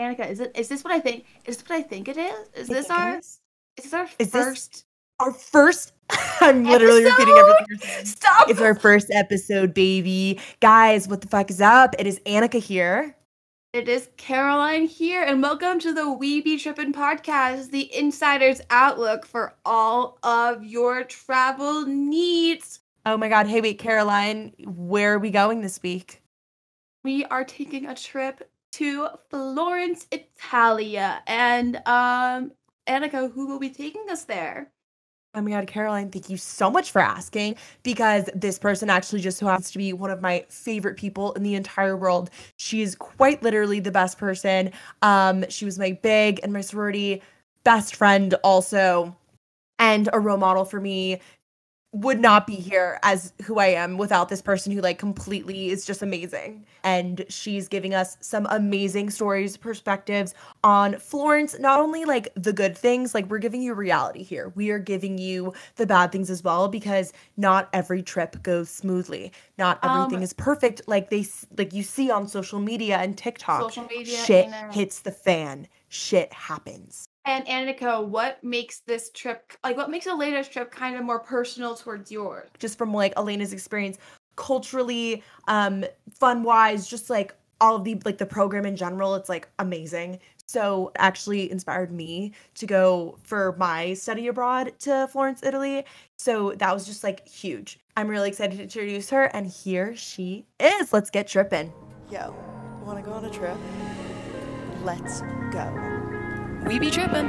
Annika, is this what I think? Is this what I think it is? I think it is. Is this our Is this first our first? I'm literally repeating episode? everything you're saying. Stop. It's our first episode, baby. Guys, what the fuck is up? It is Annika here. It is Caroline here, and welcome to the We Be Trippin' podcast, the insider's outlook for all of your travel needs. Oh my God. Hey, wait, Caroline, where are we going this week? We are taking a trip to Florence, Italia, and Annika, who will be taking us there? Oh my God, Caroline, thank you so much for asking because this person actually just so happens to be one of my favorite people in the entire world. She is quite literally the best person. She was my big and my sorority best friend also, and a role model for me. Would not be here as who I am without this person who like completely is just amazing. And she's giving us some amazing stories, perspectives on Florence, not only like the good things, like we're giving you reality here. We are giving you the bad things as well because not every trip goes smoothly. Not everything Um, is perfect like you see on social media and TikTok. Social media, Shit amen. hits the fan. Shit happens. And Annika, what makes this trip, like, what makes Elena's trip kind of more personal towards yours? Just from like Elena's experience culturally, fun wise, just like all of the like the program in general, it's like amazing. So actually inspired me to go for my study abroad to Florence, Italy. So that was just like huge. I'm really excited to introduce her, and here she is. Let's get tripping. Yo, wanna go on a trip? Let's go. We be trippin'.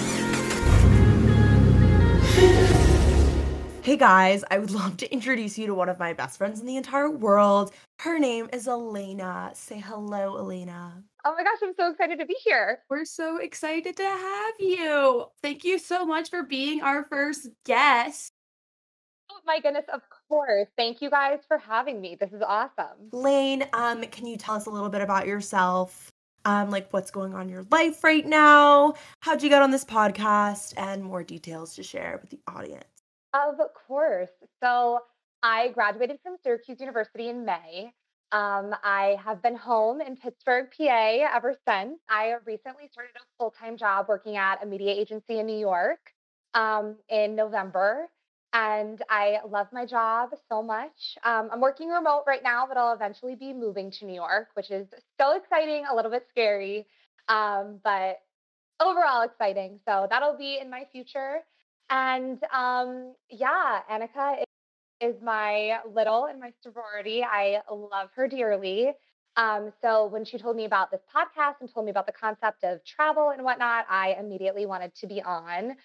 Hey guys, I would love to introduce you to one of my best friends in the entire world. Her name is Elena. Say hello, Elena. Oh my gosh, I'm so excited to be here. We're so excited to have you. Thank you so much for being our first guest. Oh my goodness, of course. Thank you guys for having me. This is awesome. Lane, can you tell us a little bit about yourself? Like what's going on in your life right now? How'd you get on this podcast? And more details to share with the audience. Of course. So I graduated from Syracuse University in May. I have been home in Pittsburgh, PA ever since. I recently started a full-time job working at a media agency in New York in November. And I love my job so much. I'm working remote right now, but I'll eventually be moving to New York, which is so exciting, a little bit scary, but overall exciting. So that'll be in my future. And yeah, Annika is my little in my sorority. I love her dearly. So when she told me about this podcast and told me about the concept of travel and whatnot, I immediately wanted to be on.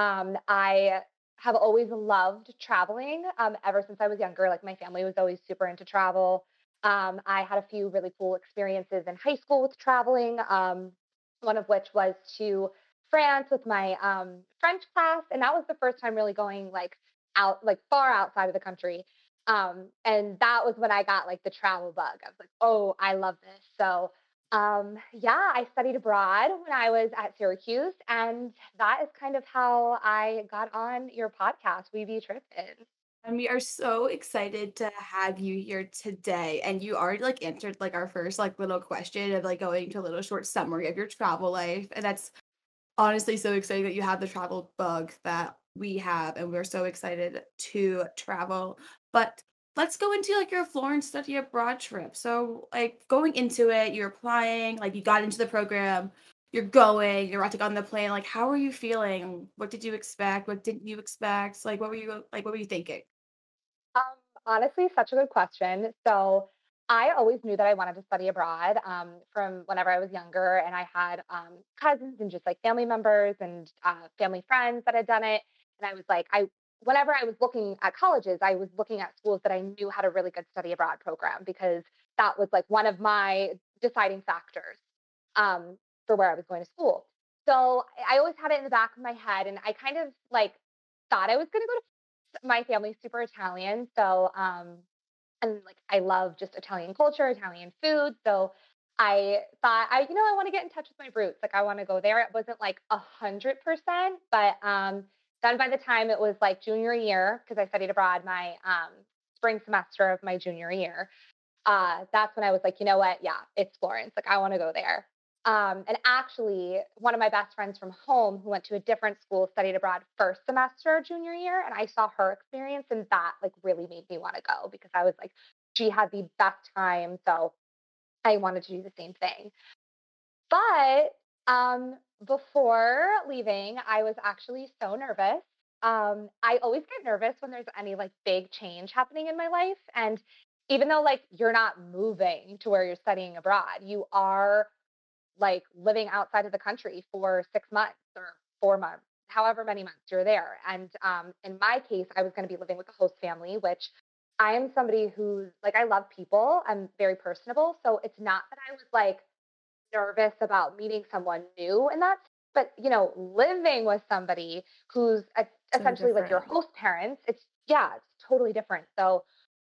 I have always loved traveling ever since I was younger. Like my family was always super into travel. I had a few really cool experiences in high school with traveling. One of which was to France with my French class, and that was the first time really going like out, like far outside of the country. And that was when I got like the travel bug. I was like, oh, I love this. So yeah, I studied abroad when I was at Syracuse, and that is kind of how I got on your podcast, We Be Trippin'. And we are so excited to have you here today. And you already like answered like our first like little question of like going to a little short summary of your travel life. And that's honestly so exciting that you have the travel bug that we have. And we're so excited to travel. But let's go into like your Florence study abroad trip. So like going into it, you're applying, like you got into the program, you're going, you're about to go on the plane. Like how were you feeling? What did you expect? What didn't you expect? What were you thinking? Um, Honestly, such a good question. So I always knew that I wanted to study abroad from whenever I was younger, and I had cousins and just like family members and family friends that had done it. And I was like, whenever I was looking at colleges, I was looking at schools that I knew had a really good study abroad program because that was like one of my deciding factors um, for where I was going to school. So I always had it in the back of my head, and I kind of like thought I was going to go to my family's super Italian, so and like I love just Italian culture, Italian food. So I thought I want to get in touch with my roots. Like I want to go there. It wasn't like 100%, but then by the time it was like junior year, because I studied abroad my spring semester of my junior year, that's when I was like, you know what? Yeah, it's Florence. Like I want to go there. And actually, one of my best friends from home who went to a different school studied abroad first semester junior year, and I saw her experience, and that like really made me want to go because I was like, she had the best time, so I wanted to do the same thing. But before leaving, I was actually so nervous. I always get nervous when there's any like big change happening in my life, and even though like you're not moving to where you're studying abroad, you are like living outside of the country for 6 months or 4 months, however many months you're there. And in my case, I was going to be living with a host family, which I am somebody who's like, I love people. I'm very personable. So it's not that I was like nervous about meeting someone new and that's, but living with somebody who's So essentially like your different. host parents, yeah, it's totally different. So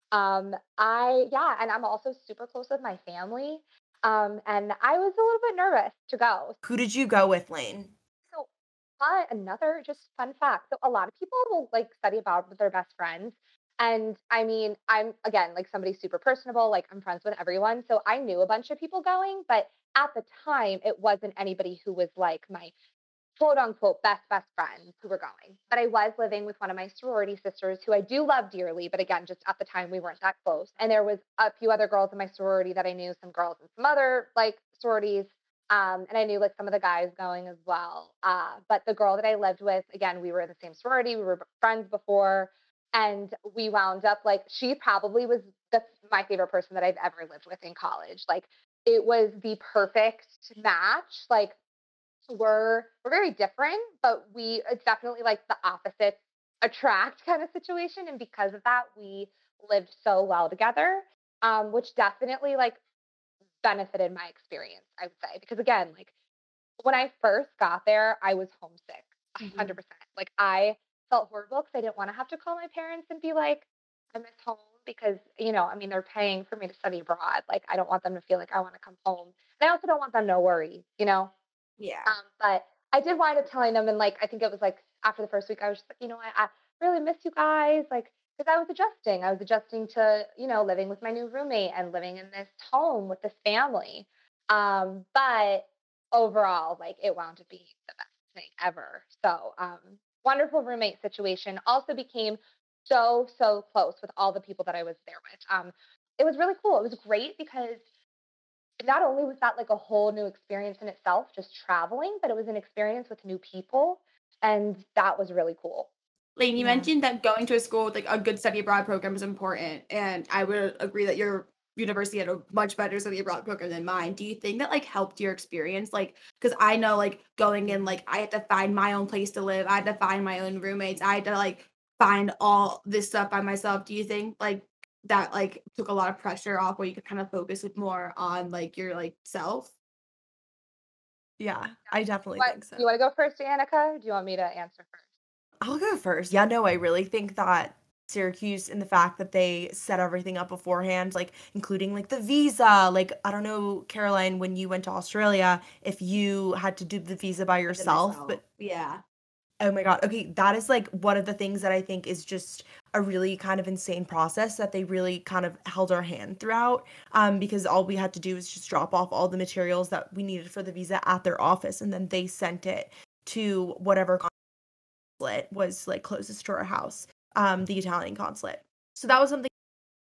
and I'm also super close with my family. And I was a little bit nervous to go. Who did you go with, Lane? So, another just fun fact. So, a lot of people will like study abroad with their best friends. And I mean, I'm again like somebody super personable, like I'm friends with everyone. So, I knew a bunch of people going, but at the time, it wasn't anybody who was like my quote unquote best friends who were going. But I was living with one of my sorority sisters who I do love dearly, but again, just at the time we weren't that close. And there was a few other girls in my sorority that I knew, some girls in some other like sororities. And I knew like some of the guys going as well. But the girl that I lived with, again, we were in the same sorority, we were friends before, and we wound up like she probably was my favorite person that I've ever lived with in college. Like it was the perfect match. Like we're very different, but it's definitely like the opposite attract kind of situation. And because of that, we lived so well together, which definitely like benefited my experience, I would say. Because again, like when I first got there, I was homesick, Mhm. 100%. Like I felt horrible because I didn't want to have to call my parents and be like, I miss home because, I mean, they're paying for me to study abroad. Like I don't want them to feel like I want to come home. And I also don't want them to worry. Yeah. But I did wind up telling them, and like I think it was like after the first week, I was just like, I really miss you guys, like because I was adjusting. I was adjusting to living with my new roommate and living in this home with this family. But overall, like it wound up being the best thing ever. So wonderful roommate situation. Also became so close with all the people that I was there with. It was really cool. It was great because not only was that like a whole new experience in itself, just traveling, but it was an experience with new people. And that was really cool. Lane, you Yeah. mentioned that going to a school with like a good study abroad program is important, and I would agree that your university had a much better study abroad program than mine. Do you think that like helped your experience? Like, because I know like going in, like I had to find my own place to live, I had to find my own roommates, I had to like find all this stuff by myself. Do you think like that like took a lot of pressure off where you could kind of focus it more on like your like self? Yeah, I definitely What think you so. want to go first, Annika? Do you want me to answer first? I'll go first. Yeah, no, I really think that Syracuse and the fact that they set everything up beforehand, like including like the visa, like I don't know, Caroline, when you went to Australia, if you had to do the visa by I did yourself, myself. but Yeah. oh my God, okay, that is like one of the things that I think is just a really kind of insane process that they really kind of held our hand throughout. Because all we had to do was just drop off all the materials that we needed for the visa at their office, and then they sent it to whatever consulate was like closest to our house, the Italian consulate. So that was something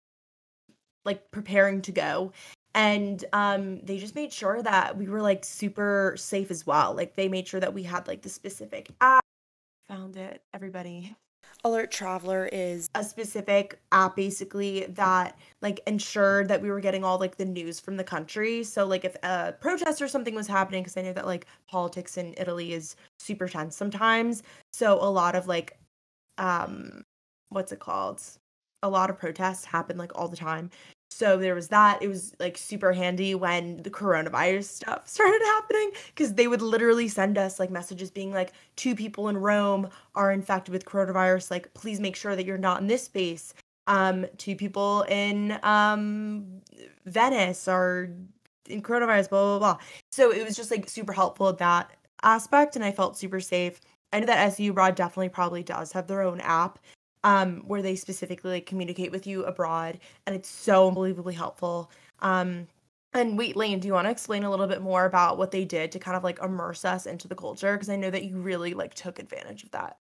like preparing to go. And they just made sure that we were like super safe as well. Like they made sure that we had like the specific app. Found it, everybody. Alert Traveler is a specific app basically that like ensured that we were getting all like the news from the country. So like if a protest or something was happening, because I know that like politics in Italy is super tense sometimes. So a lot of like um what's it called? A lot of protests happen like all the time. So there was that. It was like super handy when the coronavirus stuff started happening because they would literally send us like messages being like, two people in Rome are infected with coronavirus. Like, please make sure that you're not in this space. Two people in Venice are in coronavirus, blah, blah, blah. So it was just like super helpful at that aspect. And I felt super safe. I know that SU Abroad definitely probably does have their own app where they specifically like communicate with you abroad, and it's so unbelievably helpful. Um, And wait, Lane, do you wanna explain a little bit more about what they did to kind of, like, immerse us into the culture? Because I know that you really, like, took advantage of that.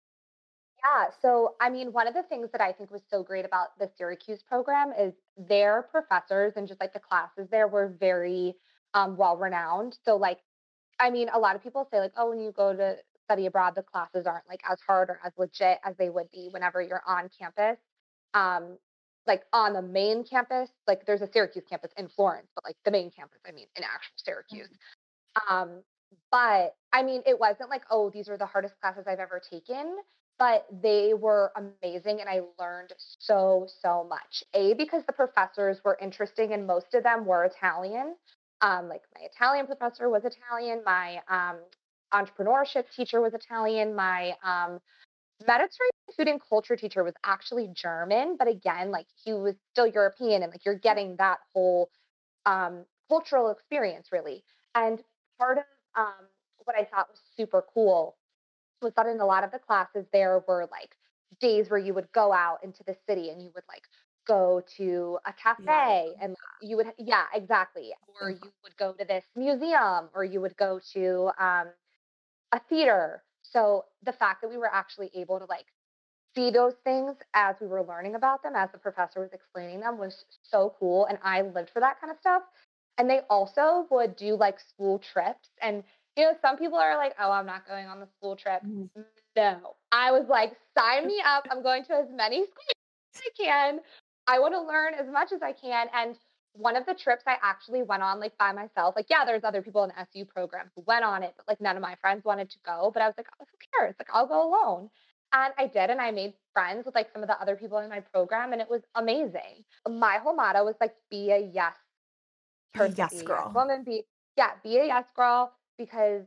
Yeah, so I mean, one of the things that I think was so great about the Syracuse program is their professors and just like the classes there were very well renowned. So like, I mean, a lot of people say like, oh, when you go to study abroad, the classes aren't like as hard or as legit as they would be whenever you're on campus. Like on the main campus, like there's a Syracuse campus in Florence, but like the main campus, I mean, in actual Syracuse. Um, but I mean, it wasn't like, oh, these are the hardest classes I've ever taken, but they were amazing and I learned so, so much. A, because the professors were interesting and most of them were Italian. Like my Italian professor was Italian, my entrepreneurship teacher was Italian, my Mediterranean food and culture teacher was actually German, but again, like he was still European and like you're getting that whole cultural experience really. And part of what I thought was super cool was that in a lot of the classes there were like days where you would go out into the city and you would like go to a Yeah, I cafe love and like, you would yeah exactly or so you fun. would go to this museum or you would go to a theater. So the fact that we were actually able to like see those things as we were learning about them, as the professor was explaining them, was so cool. And I lived for that kind of stuff. And they also would do like school trips. And, some people are like, oh, I'm not going on the school trip. Mhm. No, I was like, sign me up. I'm going to as many schools as I can. I want to learn as much as I can. And one of the trips I actually went on like by myself, like, yeah, there's other people in the SU program who went on it, but like none of my friends wanted to go. But I was like, oh, who cares? Like, I'll go alone. And I did, and I made friends with like some of the other people in my program, and it was amazing. My whole motto was like, be a yes Be a person, yes be a yes girl. woman, be a yes girl, because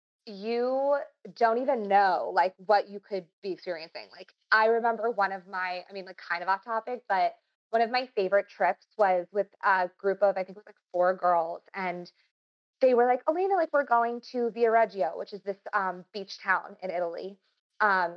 you don't even know like what you could be experiencing. Like I remember I mean, like kind of off topic, but one of my favorite trips was with a group of, I think it was like four girls, and they were like, Elena, like we're going to Via Reggio, which is this beach town in Italy. Um,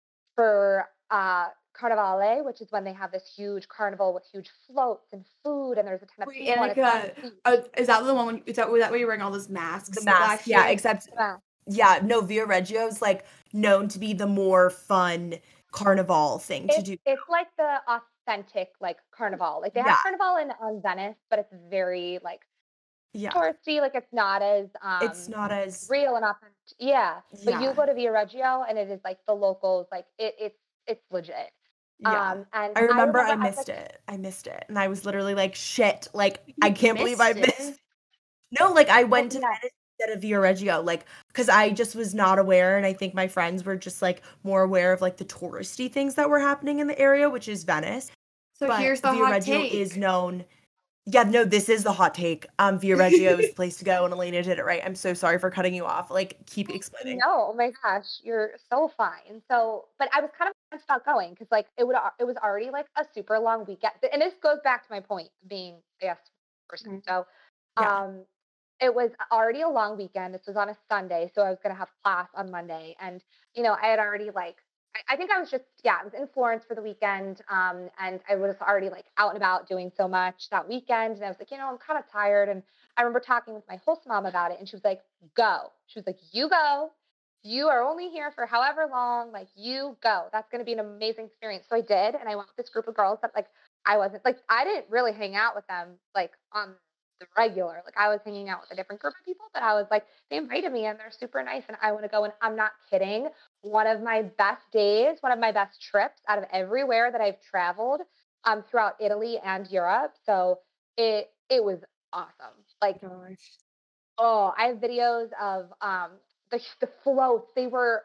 for Carnivale, which is when they have this huge carnival with huge floats and food, and there's a ton of Wait, people, and it's on Annika, the beach. is that the one when is that where you were wearing all those The masks mask, last yeah, year? except Yeah. yeah, no, Via Reggio is, like, known to be the more fun carnival thing to do. It's like the authentic like carnival. Like they have Yeah, carnival in on Venice, but it's very like yeah. touristy. Like it's not as It's not as real and authentic. Yeah, but you yeah, go to Via Reggio, and it is like the locals. Like it's legit. yeah. And I I remember remember I I was like, missed it. I missed it, and I was literally like, "Shit," like, "I You can't believe I missed missed." it. No, like, I well, went to yeah, Venice instead of Via Reggio, like, because I just was not aware, and I think my friends were just, like, more aware of, like, the touristy things that were happening in the area, which is Venice, So but here's the Via hot Reggio is take. known. Yeah, no, this is the hot take. Via Reggio is the place to go, and Elena did it right. I'm so sorry for cutting you off. Like, keep explaining. no, oh my gosh, you're so fine. So, but I was kind of honest about going because like it was already like a super long weekend, and this goes back to my point of being a yes person. Mhm. So, Yeah. um, it was already a long weekend. This was on a Sunday, so I was gonna have class on Monday, and I had already like I think I was just yeah, I was in Florence for the weekend, and I was already like out and about doing so much that weekend, and I was like, I'm kind of tired, and I remember talking with my host mom about it, and she was like, "Go." She was like, "You go. You are only here for however long. Like, you go. That's going to be an amazing experience." So I did, and I went with this group of girls that like I wasn't like I didn't really hang out with them like on the regular. Like I was hanging out with a different group of people, but I was like, they invited me, and they're super nice, and I want to go. And I'm not kidding. One of my best days, one of my best trips out of everywhere that I've traveled, throughout Italy and Europe. So it was awesome. Like, Gosh. oh, I have videos of the floats. They were,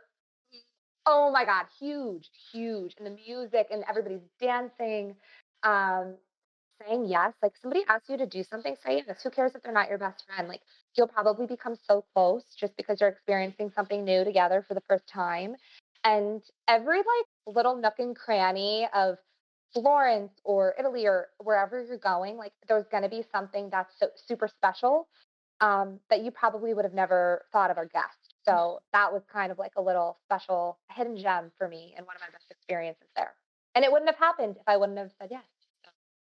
oh my god, huge, huge, and the music and everybody's dancing, um, saying yes. Like somebody asks you to do something, say yes. Who cares if they're not your best friend? Like you'll probably become so close just because you're experiencing something new together for the first time. And every like little nook and cranny of Florence or Italy or wherever you're going, like there's going to be something that's so super special, that you probably would have never thought of or guessed. So that was kind of like a little special hidden gem for me and one of my best experiences there. And it wouldn't have happened if I wouldn't have said yes.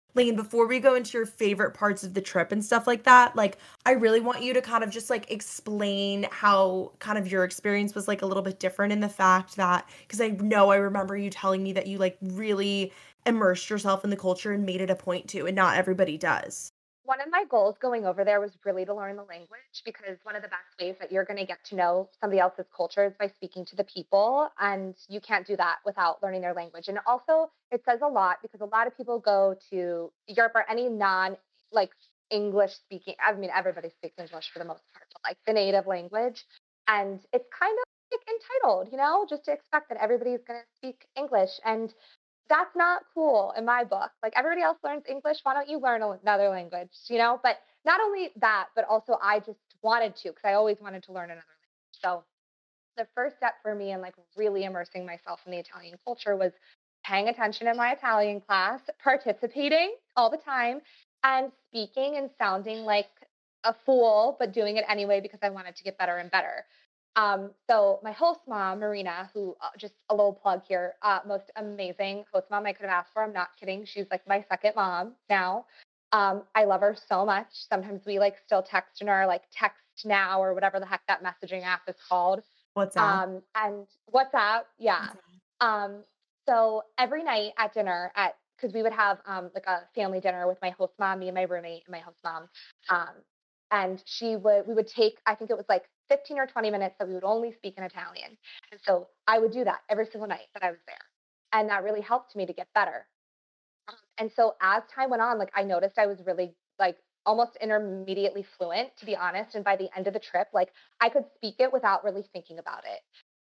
Lane, before we go into your favorite parts of the trip and stuff like that, like I really want you to kind of just like explain how kind of your experience was like a little bit different in the fact that because I know I remember you telling me that you like really immersed yourself in the culture and made it a point to, and not everybody does. One of my goals going over there was really to learn the language because one of the best ways that you're going to get to know somebody else's culture is by speaking to the people. And you can't do that without learning their language. And also, it says a lot because a lot of people go to Europe or any non like English speaking. I mean, everybody speaks English for the most part, but like the native language. And it's kind of like entitled, just to expect that everybody's going to speak English. And that's not cool in my book. Like everybody else learns English, why don't you learn another language, But not only that, but also I just wanted to because I always wanted to learn another language. So the first step for me in like really immersing myself in the Italian culture was paying attention in my Italian class, participating all the time, and speaking and sounding like a fool, but doing it anyway because I wanted to get better and better. So my host mom, Marina, who just a little plug here, most amazing host mom I could have asked for. I'm not kidding. She's like my second mom now. I love her so much. Sometimes we like still text in our like text now or whatever the heck that messaging app is called. What's that? And WhatsApp, yeah. What's that? Um, so every night at dinner because we would have like a family dinner with my host mom, me and my roommate and my host mom. Um, and we would take, I think it was like 15 or 20 minutes that we would only speak in Italian. And so I would do that every single night that I was there. And that really helped me to get better. And so as time went on, like I noticed I was really like almost intermediately fluent, to be honest. And by the end of the trip, like I could speak it without really thinking about it.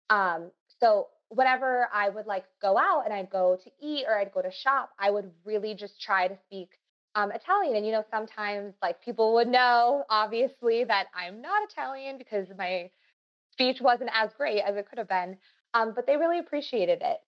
So whenever I would like go out and I'd go to eat or I'd go to shop, I would really just try to speak Italian. And sometimes like people would know obviously that I'm not Italian because my speech wasn't as great as it could have been. But they really appreciated it.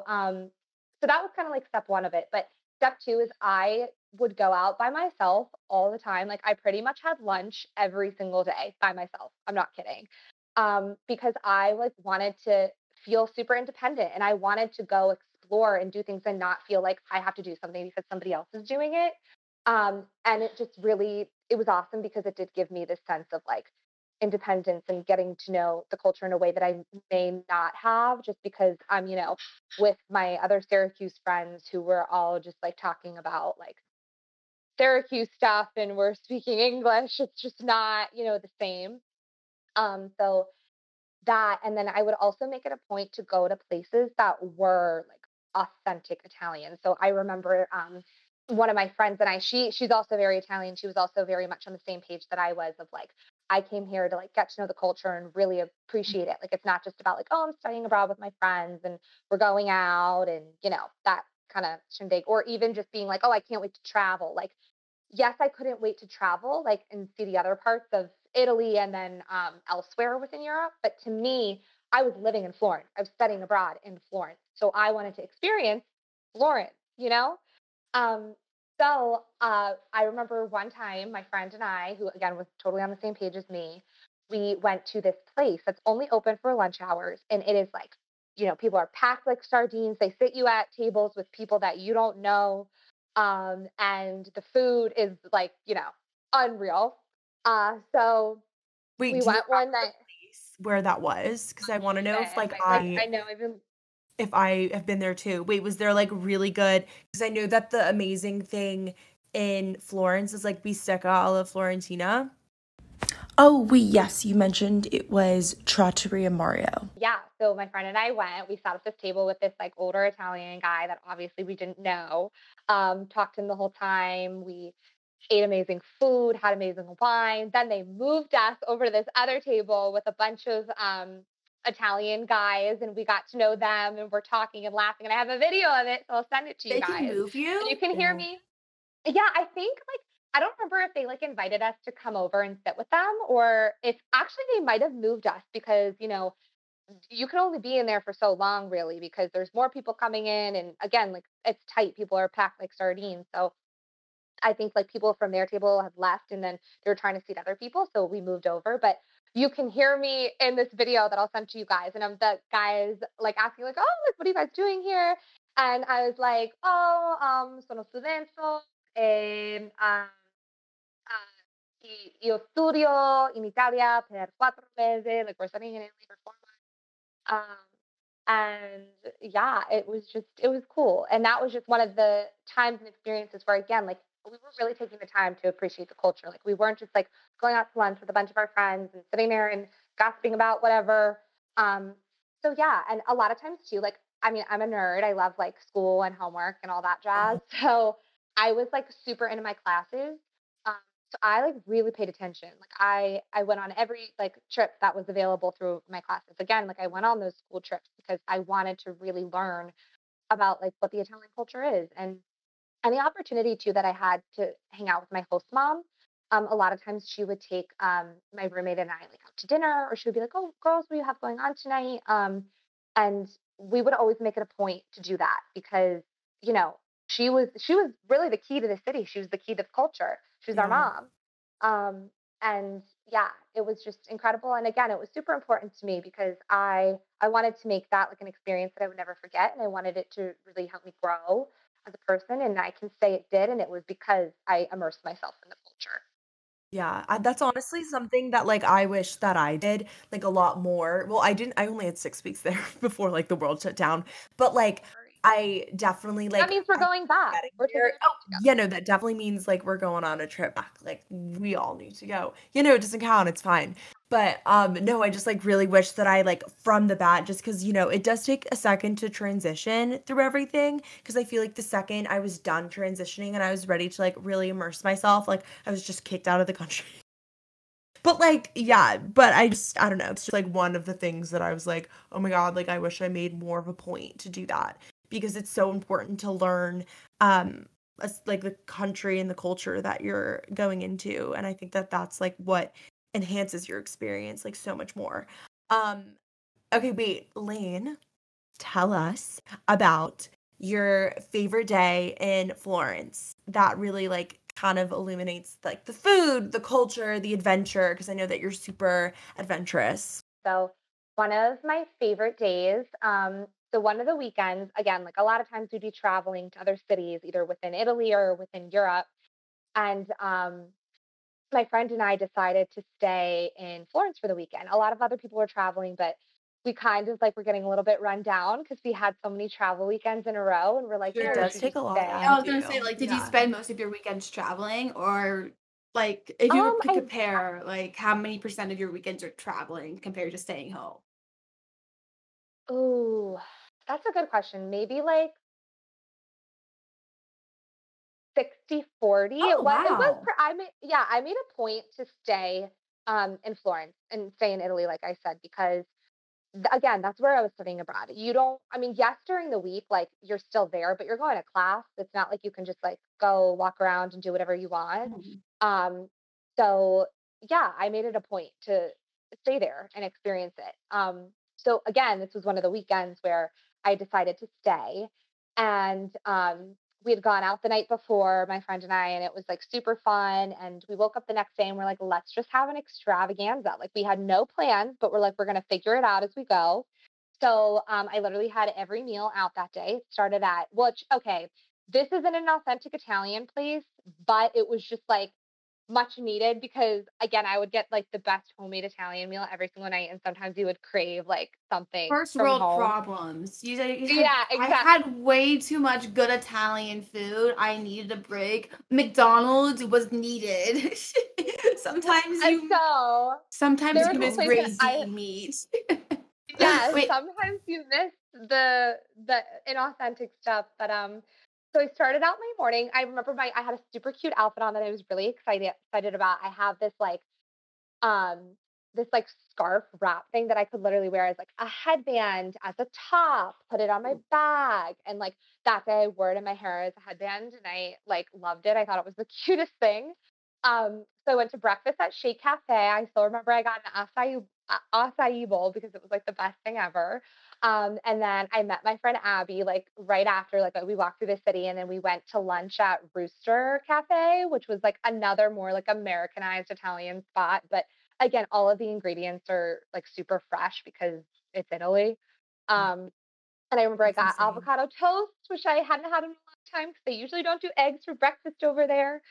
So that was kind of like step one of it. But step two is I would go out by myself all the time. Like I pretty much had lunch every single day by myself. I'm not kidding. Because I like wanted to feel super independent and I wanted to go explore and do things and not feel like I have to do something because somebody else is doing it. And it just really, it was awesome because it did give me this sense of like independence and getting to know the culture in a way that I may not have just because I'm, with my other Syracuse friends who were all just like talking about like Syracuse stuff and we're speaking English. It's just not, the same. So that, and then I would also make it a point to go to places that were like authentic Italian. So I remember one of my friends and she's also very Italian. She was also very much on the same page that I was of like, I came here to like get to know the culture and really appreciate it. Like it's not just about like, oh, I'm studying abroad with my friends and we're going out and that kind of shindig, or even just being like, oh, I can't wait to travel. Like yes, I couldn't wait to travel, like, and see the other parts of Italy and then elsewhere within Europe. But to me, I was living in Florence. I was studying abroad in Florence, so I wanted to experience Florence. Um, I remember one time my friend and I, who again was totally on the same page as me, we went to this place that's only open for lunch hours, and it is like, people are packed like sardines. They sit you at tables with people that you don't know, and the food is like, unreal. So Wait, we do you went one remember the night. place where that was? Because I want to know if like I know even I have been there too. Wait, was there like really good? Because I know that the amazing thing in Florence is like bistecca alla Florentina. Oh, wait, yes, you mentioned it was Trattoria Mario. yeah. So my friend and I went. We sat at this table with this like older Italian guy that obviously we didn't know. Talked to him the whole time. We ate amazing food, had amazing wine. Then they moved us over to this other table with a bunch of Italian guys, and we got to know them, and we're talking and laughing. And I have a video of it, so I'll send it to you They can guys, move and you you? can hear Yeah. me. Yeah, I think like I don't remember if they like invited us to come over and sit with them, or if actually they might have moved us because you can only be in there for so long, really, because there's more people coming in, and again, like it's tight. People are packed like sardines, so I think like people from their table have left and then they were trying to seat other people. So we moved over. But you can hear me in this video that I'll send to you guys. And I'm the guys like asking, like, oh, like, what are you guys doing here? And I was like, oh, sono studento. io studio in Italia per 4 mesi, like we're studying in Italy for 4 months. And yeah, it was cool. And that was just one of the times and experiences where, again, like we were really taking the time to appreciate the culture. Like we weren't just like going out to lunch with a bunch of our friends and sitting there and gossiping about whatever. Um, so yeah, and a lot of times too, like, I mean, I'm a nerd. I love like school and homework and all that jazz. So I was like super into my classes. Um, so I like really paid attention. Like I went on every like trip that was available through my classes. Again, like I went on those school trips because I wanted to really learn about like what the Italian culture is, and the opportunity too that I had to hang out with my host mom. A lot of times she would take my roommate and I like out to dinner, or she would be like, "Oh, girls, what do you have going on tonight?" And we would always make it a point to do that because you know she was really the key to the city. She was the key to the culture. She was our Yeah. mom. Um, and yeah, it was just incredible. And again, it was super important to me because I wanted to make that like an experience that I would never forget, and I wanted it to really help me grow as a person, and I can say it did, and it was because I immersed myself in the culture. Yeah, that's honestly something that, like, I wish that I did, like, a lot more. Well, I only had 6 weeks there before, like, the world shut down, but, like, Sorry. I definitely, That like, means we're I going back. getting We're taking there. a Oh, trip together. yeah, no, that definitely means, like, we're going on a trip back, like, we all need to go. It doesn't count, it's fine. But, no, I just, like, really wish that I, like, from the bat, just because it does take a second to transition through everything. Because I feel like the second I was done transitioning and I was ready to, like, really immerse myself, like, I was just kicked out of the country. But, like, yeah, but I don't know, it's just, like, one of the things that I was like, "Oh my god," like, I wish I made more of a point to do that because it's so important to learn, like, the country and the culture that you're going into, and I think that that's, like, what enhances your experience, like, so much more. Um, okay, wait, Lane, tell us about your favorite day in Florence that really like kind of illuminates like the food, the culture, the adventure, because I know that you're super adventurous. So one of my favorite days, so one of the weekends, again, like a lot of times we'd be traveling to other cities, either within Italy or within Europe. And my friend and I decided to stay in Florence for the weekend. A lot of other people were traveling, but we kind of like were getting a little bit run down because we had so many travel weekends in a row, and we're like, you It know, we Sure. does should take just a lot stay. out I of was gonna say, you. like, did you Yeah. spend most of your weekends traveling, or like, if you could I compare, like, how many percent of your weekends are traveling compared to staying home? Oh, that's a good question. Maybe like 60/40. Oh, It was wow. I made yeah, I made a point to stay in Florence and stay in Italy, like I said, because again, that's where I was studying abroad. You don't, I mean, yes, during the week, like you're still there, but you're going to class. It's not like you can just like go walk around and do whatever you want. Mhm. Um, so yeah, I made it a point to stay there and experience it. So again, this was one of the weekends where I decided to stay, and we had gone out the night before, my friend and I, and it was like super fun. And we woke up the next day and we're like, let's just have an extravaganza. Like we had no plans, but we're like, we're gonna figure it out as we go. So I literally had every meal out that day. It started at which okay, this isn't an authentic Italian place, but it was just like much needed because again, I would get like the best homemade Italian meal every single night, and sometimes you would crave like something First from world home. problems. You say Yeah, I exactly. had way too much good Italian food. I needed a break. McDonald's was needed. Sometimes And you so sometimes there you was a miss McDonald's. place that gravy meat. yeah, Wait, sometimes you miss the inauthentic stuff, but so I started out my morning. I remember I had a super cute outfit on that I was really excited about. I have um this like scarf wrap thing that I could literally wear as like a headband, as a top, put it on my bag, and like that day I wore it in my hair as a headband, and I like loved it. I thought it was the cutest thing. So I went to breakfast at Shake Cafe. I still remember I got an acai bowl because it was like the best thing ever. And then I met my friend Abby like right after, like we walked through the city, and then we went to lunch at Rooster Cafe, which was like another more like Americanized Italian spot. But again, all of the ingredients are like super fresh because it's Italy. Um, and I remember I That's got insane. avocado toast, which I hadn't had in a long time because they usually don't do eggs for breakfast over there.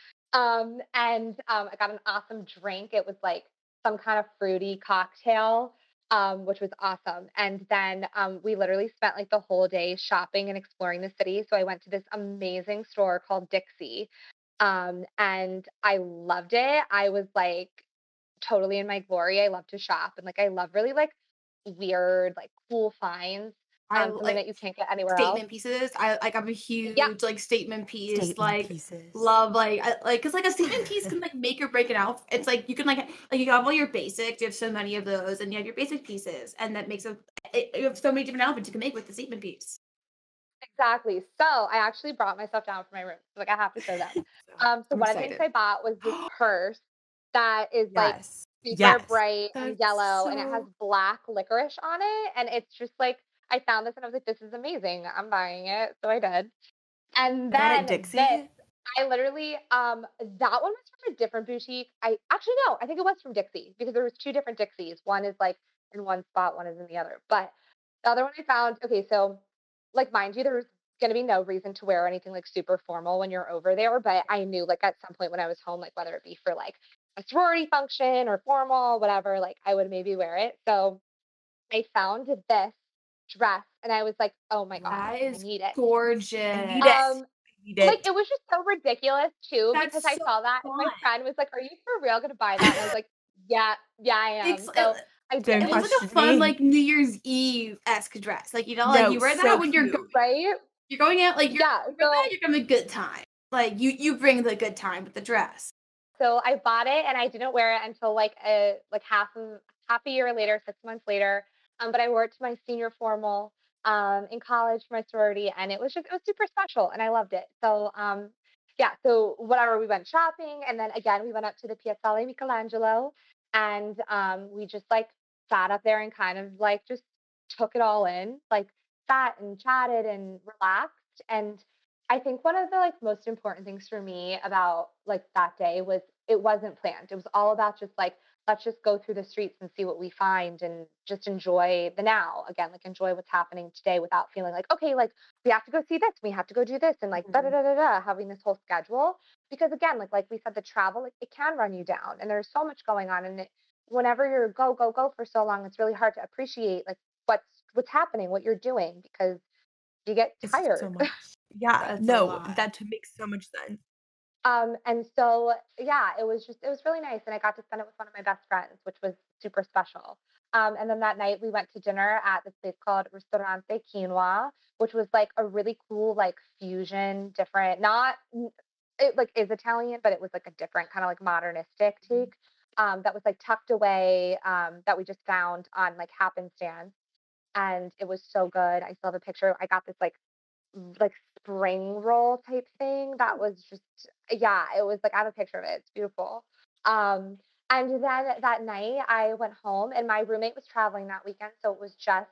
I got an awesome drink. It was like some kind of fruity cocktail, which was awesome. And then we literally spent like the whole day shopping and exploring the city. So I went to this amazing store called Dixie, and I loved it. I was like totally in my glory. I love to shop and like I love really like weird, like cool finds. I Something like that you can't get anywhere else. statement pieces. I'm a Yeah, huge like statement piece. Statement Like pieces. love because like a statement piece can like make or break an outfit. It's like you can like you have all your basics. You have so many of those, and you have your basic pieces, and that makes you have so many different outfits you can make with the statement piece. exactly. So I actually brought my stuff down from my room. Like I have to show them. So So I'm one of the things excited. I bought was this purse that is like Yes. super Yes. bright and That's yellow and it has so black licorice on it. And it's just like I found this and I was like, this is amazing. I'm buying it. So I did. And that at then this, Dixie? I literally, that one was from a different boutique. I actually no, I think it was from Dixie because there was two different Dixies. One is like in one spot, one is in the other. But the other one I found, okay, so like mind you, there's gonna be no reason to wear anything like super formal when you're over there. But I knew like at some point when I was home, like whether it be for like a sorority function or formal, whatever, like I would maybe wear it. So I found this dress and I was like, oh my God, That I is need it. I need it. gorgeous. Um, I need like, it. it was just so ridiculous too because That's I so saw that and fun. my friend was like, "Are you for real gonna buy that?" And I was like, "Yeah, yeah, I It's am." it, So I Don't it did, was like a question fun me. like New Year's Eve esque dress. Like like No, you wear that so when cute. right? you're going out like Yeah. you wear that you're having a good time. Like you bring the good time with the dress. So I bought it and I didn't wear it until like half a year later, 6 months later. But I wore it to my senior formal in college for my sorority, and it was super special, and I loved it. So yeah, so whatever, we went shopping, and then again we went up to the Piazzale Michelangelo, and we just like sat up there and kind of like just took it all in, like sat and chatted and relaxed, and I think one of the like most important things for me about like that day was it wasn't planned. It was all about just like let's just go through the streets and see what we find and just enjoy the now again, like enjoy what's happening today without feeling like okay, like we have to go see this, we have to go do this, and like da da Mhm. da da da, having this whole schedule because again, like we said, the travel like it can run you down, and there's so much going on, and whenever you're go go go for so long, it's really hard to appreciate like what's happening, what you're doing because you get It's so tired. much. Yeah, That's a no, lot. that makes so much sense. And so yeah, it was really nice and I got to spend it with one of my best friends, which was super special. And then that night we went to dinner at this place called Ristorante Quinoa, which was like a really cool like fusion, different, not it like is Italian, but it was like a different kind of like modernistic take. That was like tucked away, that we just found on like happenstance. And it was so good. I still have a picture. I got this like spring roll type thing that was just yeah, it was like I have a picture of it. It's beautiful. Um and then that night I went home and my roommate was traveling that weekend, so it was just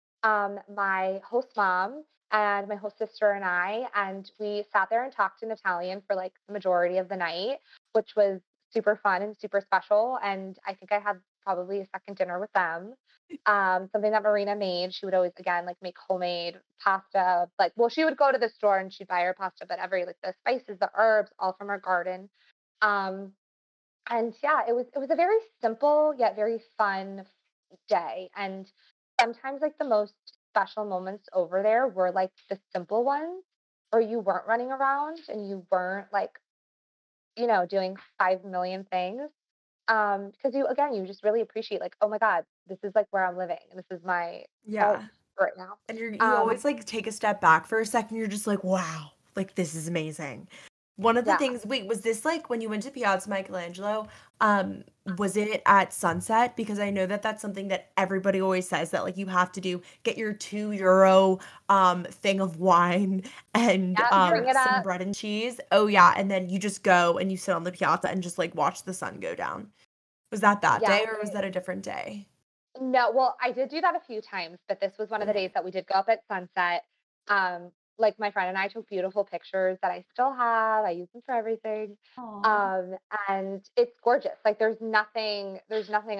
my host mom and my host sister and I, and we sat there and talked in Italian for like the majority of the night, which was super fun and super special. And I think I had probably a second dinner with them. Something that Marina made. She would always again like make homemade pasta. Like, well, she would go to the store and she'd buy her pasta, but every like the spices, the herbs, all from her garden. Um, and yeah, it was a very simple yet very fun day. And sometimes like the most special moments over there were like the simple ones, or you weren't running around and you weren't like doing 5 million things. Because you again, you just really appreciate like, oh my God, this is like where I'm living and this is my home Yeah. right now. And you Um, always like take a step back for a second. You're just like, wow, like this is amazing. One of the yeah. things, wait, was this like when you went to Piazza Michelangelo? Was it at sunset? Because I know that that's something that everybody always says that like you have to do. Get your €2 thing of wine and Yeah, bring it some up. bread and cheese. Oh yeah, and then you just go and you sit on the piazza and just like watch the sun go down. Was that Yeah. day or was that a different day? No, well, I did do that a few times, but this was one of the days Okay. that we did go up at sunset. Like my friend and I took beautiful pictures that I still have. I use them for everything. Aw. Um, and it's gorgeous. Like there's nothing else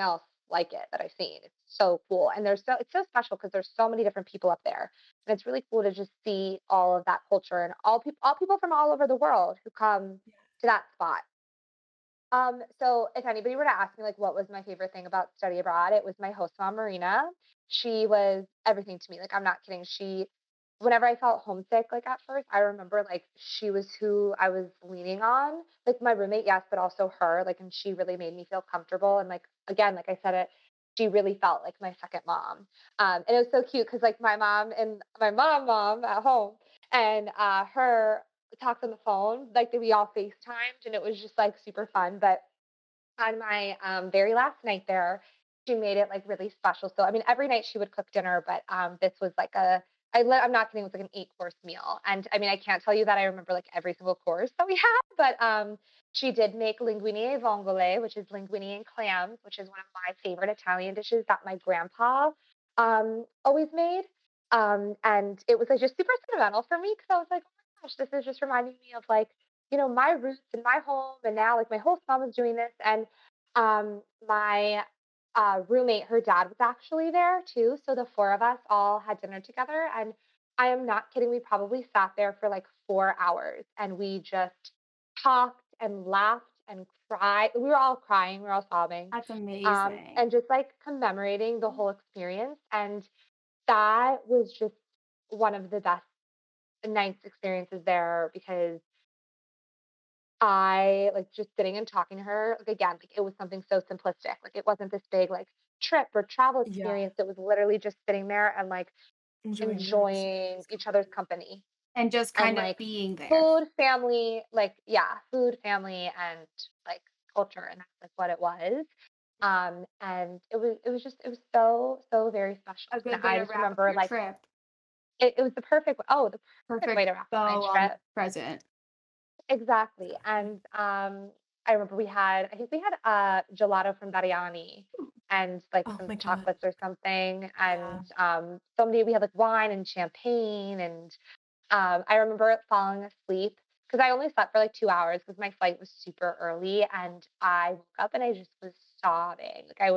like it that I've seen. It's so cool. And it's so special because there's so many different people up there. And it's really cool to just see all of that culture and all people from all over the world who come to that spot. So if anybody were to ask me like what was my favorite thing about study abroad, it was my host mom, Marina. She was everything to me. Like I'm not kidding. Whenever I felt homesick, like at first, I remember like she was who I was leaning on. Like my roommate, yes, but also her. Like, and she really made me feel comfortable. And like again, like I said it, she really felt like my second mom. And it was so cute because like my mom and my mom at home and her talked on the phone, like we all FaceTimed, and it was just like super fun. But on my very last night there, she made it like really special. So I mean, every night she would cook dinner, but this was like I'm not kidding, it was like an 8 course meal. And I mean, I can't tell you that I remember like every single course that we had, but she did make linguine e vongole, which is linguine and clams, which is one of my favorite Italian dishes that my grandpa always made. And it was like just super sentimental for me because I was like, oh my gosh, this is just reminding me of like, my roots and my home. And now like my whole mom is doing this. And my roommate, her dad was actually there too. So the four of us all had dinner together. And I am not kidding. We probably sat there for like 4 hours and we just talked and laughed and cried. We were all crying. We were all sobbing. That's amazing. And just like commemorating the whole experience. And that was just one of the best nice experiences there because I like just sitting and talking to her. Like again, like it was something so simplistic. Like it wasn't this big like trip or travel Yeah, experience. It was literally just sitting there and like enjoying your enjoying experience each other's completely. company And just and kind of like being there. food, family, like yeah, food, family, and like culture, and that's like what it was. And it was so very special. A And good way I to just wrap up remember your like trip. it was the perfect way Perfect to wrap up my bow on the trip. present. Exactly, and, I remember I think we had, gelato from Dariani and, like, Oh some my God. chocolates or something, Yeah. and, someday we had, like, wine and champagne, and, I remember falling asleep because I only slept for, like, 2 hours because my flight was super early, and I woke up and I just was sobbing, like,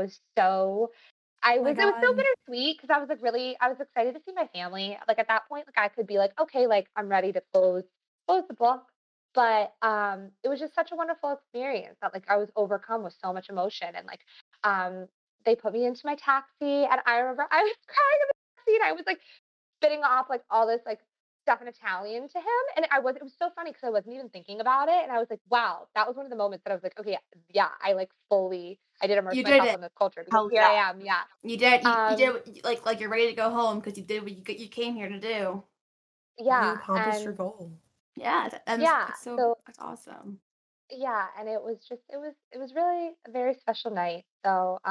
Oh my it was so God. bittersweet because I was excited to see my family. Like, at that point, like, I could be like, "Okay, like, I'm ready to close the book." But, it was just such a wonderful experience that, like, I was overcome with so much emotion and, like, um, they put me into my taxi, and I remember I was crying in the taxi, and I was, like, spitting off, like, all this, like, stuff in Italian to him, and it was so funny because I wasn't even thinking about it, and I was like, "Wow." That was one of the moments that I was like, "Okay, yeah, I did immerse You did myself it. in this culture because Hell here yeah. I am." Yeah. You did Um, what like you're ready to go home because you did what you came here to do. You yeah, accomplished your and goal. Yeah, yeah, so that's awesome. yeah, and it was really a very special night. So,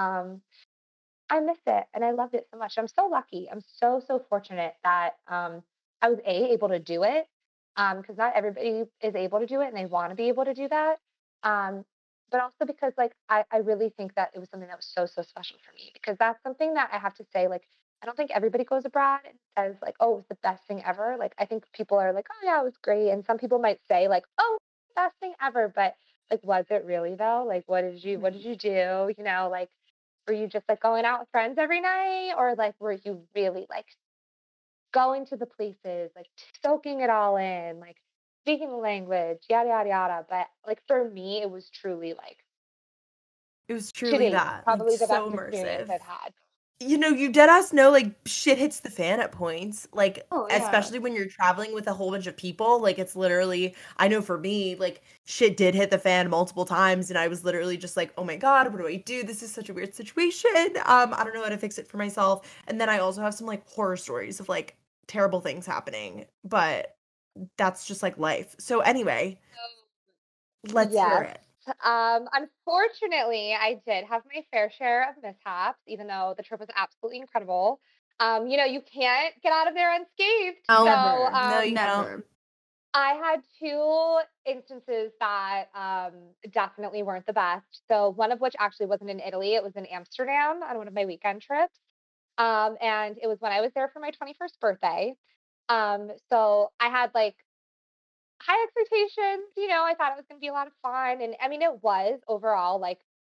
I miss it and I loved it so much. I'm so lucky. I'm so fortunate that I was able to do it. Because not everybody is able to do it and they want to be able to do that. Um, but also because like I really think that it was something that was so special for me because that's something that I have to say, like, I don't think everybody goes abroad and says like, oh, it was the best thing ever. Like I think people are like, oh yeah, it was great. And some people might say like, oh, best thing ever, but like was it really though? Like what did you do? Like were you just like going out with friends every night or like were you really like going to the places, like soaking it all in, like speaking the language, yada yada yada. But like for me, it was truly like It was to truly date, that, like probably the so best experience immersive. I've had. You dead ass know like shit hits the fan at points. Like Oh yeah. especially when you're traveling with a whole bunch of people, like it's literally I know for me, like shit did hit the fan multiple times and I was literally just like, "Oh my God, what do I do? This is such a weird situation. I don't know how to fix it for myself." And then I also have some like horror stories of like terrible things happening, but that's just like life. So anyway, let's hear Yes. it. Unfortunately, I did have my fair share of mishaps, even though the trip was absolutely incredible. You can't get out of there unscathed. So, Never. No, you don't. Never. I had two instances that definitely weren't the best. So, one of which actually wasn't in Italy, it was in Amsterdam on one of my weekend trips. And it was when I was there for my 21st birthday. So I had like high expectations, I thought it was going to be a lot of fun. And I mean, it was overall like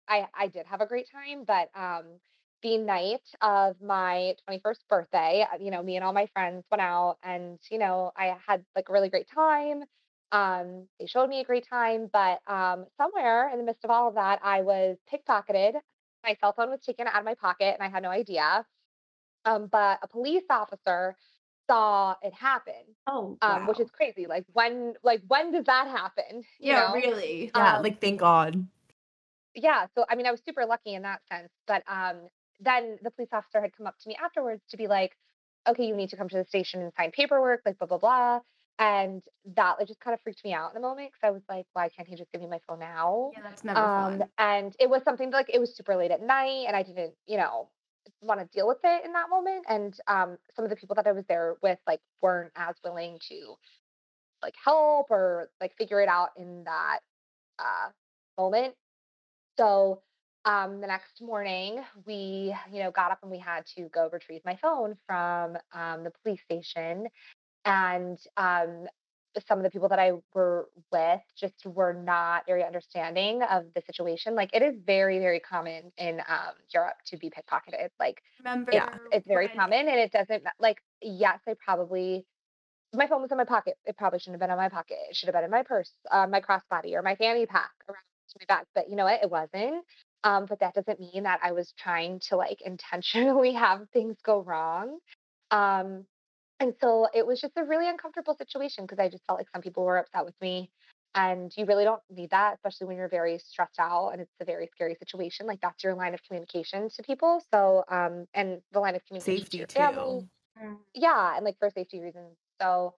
I did have a great time, but the night of my 21st birthday, me and all my friends went out and I had like a really great time. They showed me a great time, but somewhere in the midst of all of that, I was pickpocketed. My cell phone was taken out of my pocket and I had no idea. But a police officer saw it happen, Oh, which is wow. crazy. Like when does that happen? You Yeah, know? really. Yeah, Um, like, thank God. yeah. So I mean, I was super lucky in that sense. But then the police officer had come up to me afterwards to be like, "Okay, you need to come to the station and sign paperwork, like blah blah blah." And that like just kind of freaked me out in the moment because I was like, "Why can't he just give me my phone now?" Yeah, that's never fun. And it was something like it was super late at night, and I didn't, want to deal with it in that moment. And some of the people that I was there with like weren't as willing to like help or like figure it out in that uh, moment. So the next morning, we, got up and we had to go retrieve my phone from the police station. And some of the people that I were with just were not very understanding of the situation. Like it is very, very common in Europe to be pickpocketed. Like it's Remember it's very when common, and it doesn't like. Yes, I probably my phone was in my pocket. It probably shouldn't have been in my pocket. It should have been in my purse, my crossbody, or my fanny pack around my back. But you know what? It wasn't. But that doesn't mean that I was trying to like intentionally have things go wrong. Um, and so it was just a really uncomfortable situation because I just felt like some people were upset with me. And you really don't need that, especially when you're very stressed out and it's a very scary situation. Like that's your line of communication to people. So, and the line of communication to Safety your family, too. yeah, and like for safety reasons. So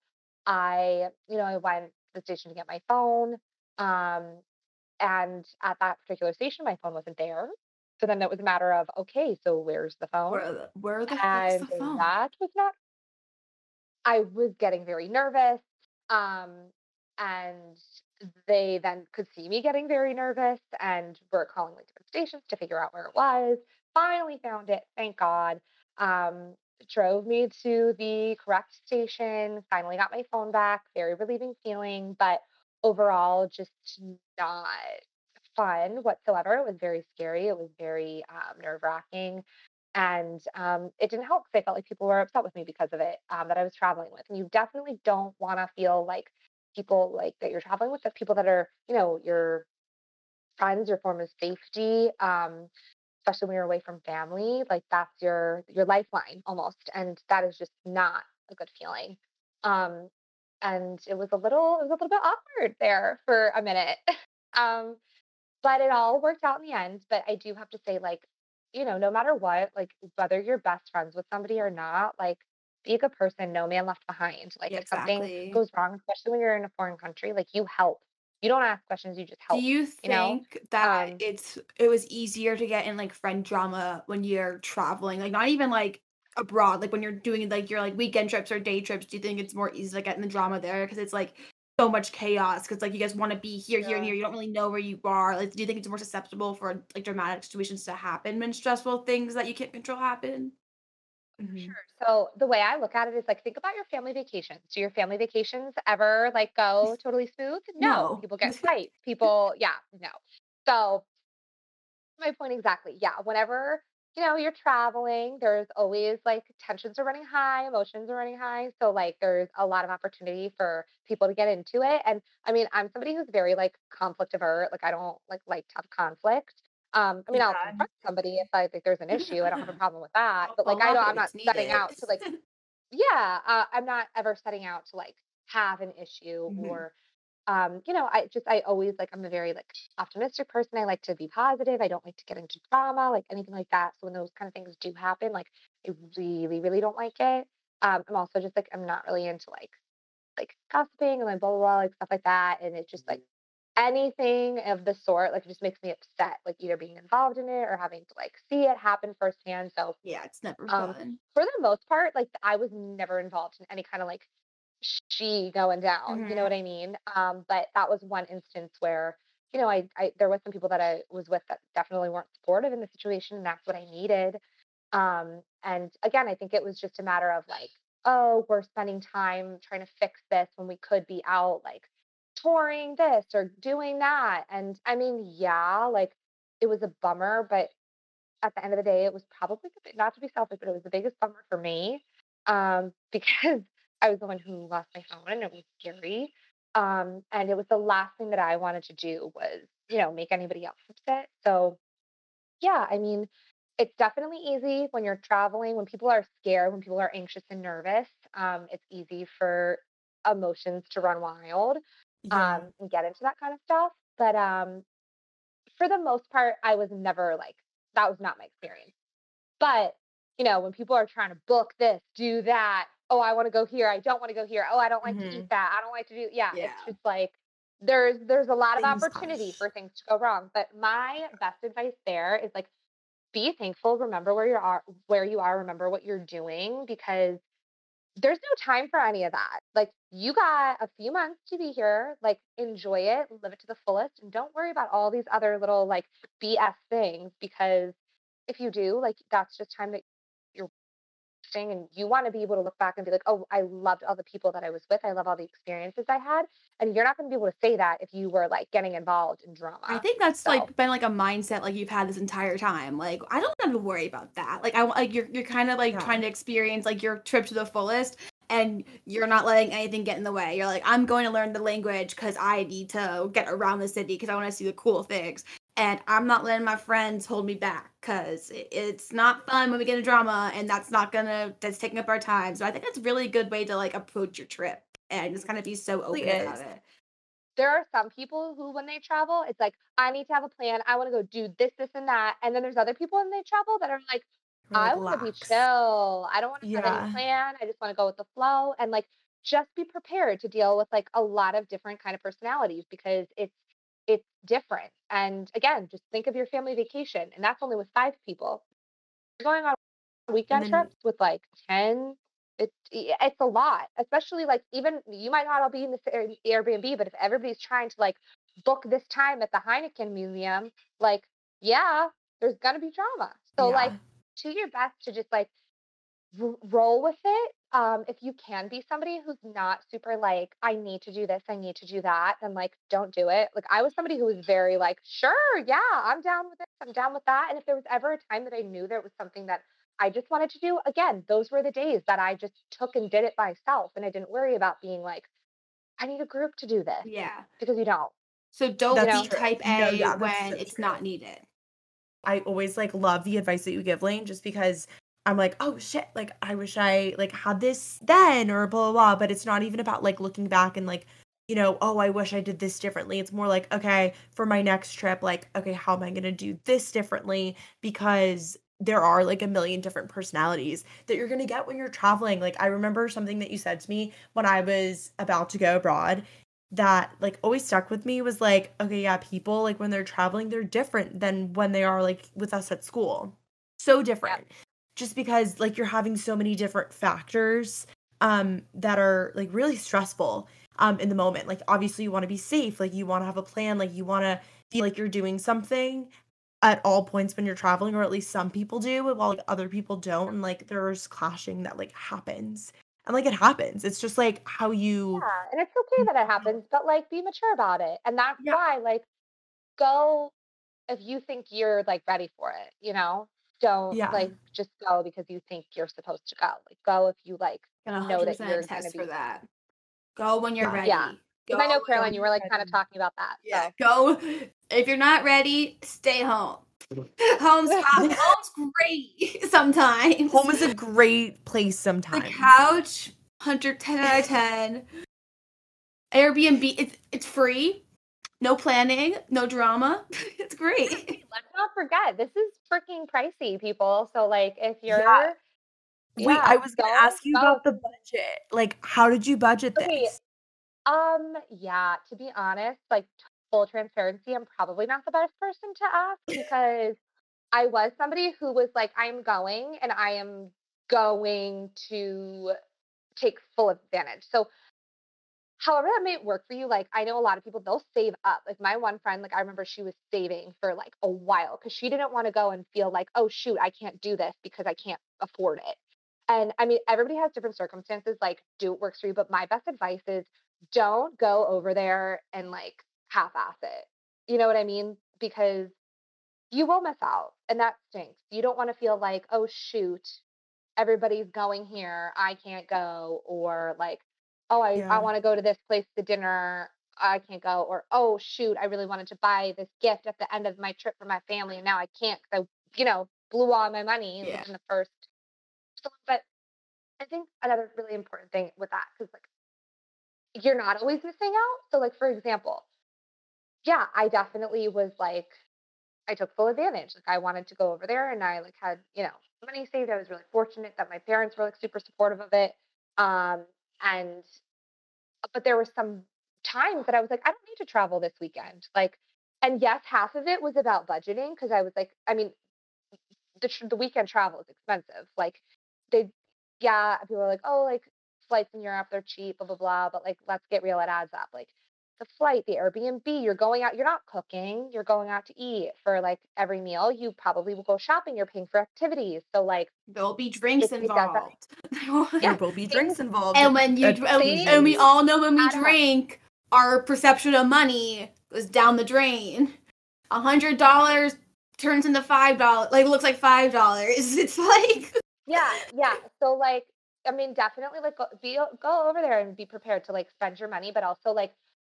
I went to the station to get my phone. Um, and at that particular station, my phone wasn't there. So then it was a matter of, okay, so where's the phone? where the heck's And the phone? that was not, I was getting very nervous. Um, and they then could see me getting very nervous and were calling like different stations to figure out where it was. Finally found it, thank God. Um, Drove me to the correct station, finally got my phone back, very relieving feeling, but overall just not fun whatsoever. It was very scary. It was very nerve wracking. And it didn't help because I felt like people were upset with me because of it, that I was traveling with. And you definitely don't want to feel like people like that you're traveling with, the people that are, your friends, your form of safety, especially when you're away from family, like that's your lifeline almost. And that is just not a good feeling. Um, and it was a little bit awkward there for a minute. um, but it all worked out in the end. But I do have to say, like, no matter what, like whether you're best friends with somebody or not, like be a good person, no man left behind. Like Yeah, if something exactly. goes wrong, especially when you're in a foreign country, like you help. You don't ask questions, you just Do help, you you know? think that Um, it was easier to get in, like, friend drama when you're traveling? Like, not even, like, abroad, like, when you're doing, like, your, like, weekend trips or day trips, do you think it's more easy to get in the drama there because it's, like, so much chaos? Because like, you guys wanna be here, here, and yeah. here, you don't really know where you are, like, do you think it's more susceptible for, like, dramatic situations to happen when stressful things that you can't control happen? Mhm. Sure. So the way I look at it is like think about your family vacations. Do your family vacations ever like go totally smooth? No. No. People get fights. People, yeah, no. So my point exactly. Yeah. Whenever, you're traveling, there's always like tensions are running high, emotions are running high. So like there's a lot of opportunity for people to get into it. And I mean, I'm somebody who's very like conflict avert. Like I don't like to have conflict. I mean, I'll Yeah. confront somebody if I think there's an issue. I don't have a problem with that. I'll But like pull up I'm if not it's setting needed. out to like yeah, I'm not ever setting out to like have an issue Mhm. or I always like I'm a very like optimistic person. I like to be positive. I don't like to get into drama, like anything like that. So when those kind of things do happen, like I really, really don't like it. I'm also just like I'm not really into like gossiping and like blah blah blah, like stuff like that. And it just like anything of the sort, like it just makes me upset, like either being involved in it or having to like see it happen firsthand. So Yeah, it's never um fun. for the most part, like I was never involved in any kind of like she going down, you know Mhm. what I mean? But that was one instance where, I there was some people that I was with that definitely weren't supportive in the situation, and that's what I needed. And again, I think it was just a matter of like, oh, we're spending time trying to fix this when we could be out like touring this or doing that. And I mean, yeah, like it was a bummer, but at the end of the day, it was probably not to be selfish, but it was the biggest bummer for me, because I was the one who lost my phone and it was scary. And it was the last thing that I wanted to do was, make anybody else upset. So yeah, I mean, it's definitely easy when you're traveling, when people are scared, when people are anxious and nervous. It's easy for emotions to run wild, Yeah. and get into that kind of stuff. But for the most part, I was never like, that was not my experience. But, when people are trying to book this, do that, oh, I want to go here, I don't want to go here, oh, I don't like to eat Mhm. that, I don't like to do, yeah, it's Yeah. just like there's a lot of Things opportunity for things to go wrong. But my best advice there is like be thankful, remember where you are, remember what you're doing, because there's no time for any of that. Like you got a few months to be here, like enjoy it, live it to the fullest, and don't worry about all these other little like BS things, because if you do, like that's just time that you're wasting, and you want to be able to look back and be like, "Oh, I loved all the people that I was with. I love all the experiences I had." And you're not going to be able to say that if you were like getting involved in I drama. think that's, So, like, been, like, a mindset, like, you've had this entire time, like, I don't have to worry about that, like, you're kinda, like, Yeah. trying to experience, like, your trip to the fullest, and you're not letting anything get in the way, you're like, "I'm going to learn the language because I need to get around the city because I wanna see the cool things, and I'm not letting my friends hold me back 'cause it's not fun when we get in drama, and that's taking up our time." So I think that's a really good way to, like, approach your trip and just kinda be so Really open about is. it. there are some people who, when they travel, it's like, I need to have a plan. I want to go do this, this, and that. And then there's other people when they travel that are like, Or I like want to be lax. chill. I don't want to have any Yeah. plan. I just want to go with the flow. And like, just be prepared to deal with like a lot of different kind of personalities, because it's different. And again, just think of your family vacation, and that's only with 5 people. Going on And weekend then trips with like 10, it's a lot, especially like even you might not all be in this Airbnb, but if everybody's trying to like book this time at the Heineken Museum, like, yeah, there's gonna be drama. So like yeah. do your best to just like roll with it. If you can be somebody who's not super like, I need to do this, I need to do that, then like don't do it. Like I was somebody who was very like, sure, yeah, I'm down with this, I'm down with that. And if there was ever a time that I knew there was something that I just wanted to do, again, those were the days that I just took and did it myself. And I didn't worry about being like, I need a group to do this, Yeah. because you don't, So you don't That's be know? true. type No, A yeah, that's when so it's true. not needed. I always like love the advice that you give, Lane, just because I'm like, oh shit, like I wish I like had this then or blah blah blah. But it's not even about like looking back and like, oh, I wish I did this differently. It's more like, okay, for my next trip, like, okay, how am I gonna do this differently? Because there are like a million different personalities that you're gonna get when you're traveling. Like I remember something that you said to me when I was about to go abroad that like always stuck with me was like, okay, yeah, people like when they're traveling, they're different than when they are like with us at school. So Yep. different. Just because like you're having so many different factors that are like really stressful in the moment. Like obviously you want to be safe, like you want to have a plan, like you want to feel like you're doing something at all points when you're traveling, or at least some people do, while like other people don't. And like there's clashing that like happens. And like it happens. It's just like how you Yeah. And it's okay that it happens, but like be mature about it. And that's yeah, why, like, go if you think you're like ready for it, don't yeah. like just go because you think you're supposed to go. Like go if you like Can know that 100% you're gonna attest for be that. Go when you're Yeah. yeah. ready. Go Because I know when Caroline, you you're were like kind of ready. talking about that. Yeah, So go. If you're not ready, stay home. Home's great sometimes. Home is a great place The sometimes. couch, 110 out of 10. Airbnb, it's free. No planning, no drama. It's great. hey, let's not forget this is freaking pricey, people. So like if Yeah. you're Wait, I yeah, was gonna don't ask you go. about the budget. Like, how did you budget Okay, this? yeah, to be honest, like full transparency, I'm probably not the best person to ask, because I was somebody who was like, I'm going and I am going to take full advantage. So, however that may work for you, like, I know a lot of people, they'll save up. Like, my one friend, like, I remember she was saving for like a while because she didn't want to go and feel like, oh, shoot, I can't do this because I can't afford it. And I mean, everybody has different circumstances, like, do what works for you. But my best advice is don't go over there and like half ass it. You know what I mean? Because you will miss out, and that stinks. You don't want to feel like, oh shoot, everybody's going here, I can't go, or like, oh, I Yeah. want to go to this place to dinner, I can't go, or oh shoot, I really wanted to buy this gift at the end of my trip for my family, and now I can't because blew all my money Yeah. within the first. So, but I think another really important thing with that, because like you're not always missing out. So, like for example, yeah, I definitely was like I took full advantage. Like I wanted to go over there and I like had, money saved. I was really fortunate that my parents were like super supportive of it. Um and but there were some times that I was like, I don't need to travel this weekend. Like, and yes, half of it was about budgeting because I was like, I mean, the weekend travel is expensive. Like they yeah, people are like, oh, like flights in Europe, they're cheap, blah blah blah. But like let's get real, it adds up. Like the flight, the Airbnb, you're going out, you're not cooking, you're going out to eat for like every meal. You probably will go shopping, you're paying for activities. So like There'll be drinks it does that. involved. There Yeah. will be Things drinks involved. And when you and we things all know when we add up. drink, our perception of money goes down the drain. $100 turns into $5. Like it looks like $5. It's like Yeah, yeah. So like I mean definitely like go over there and be prepared to like spend your money, but also like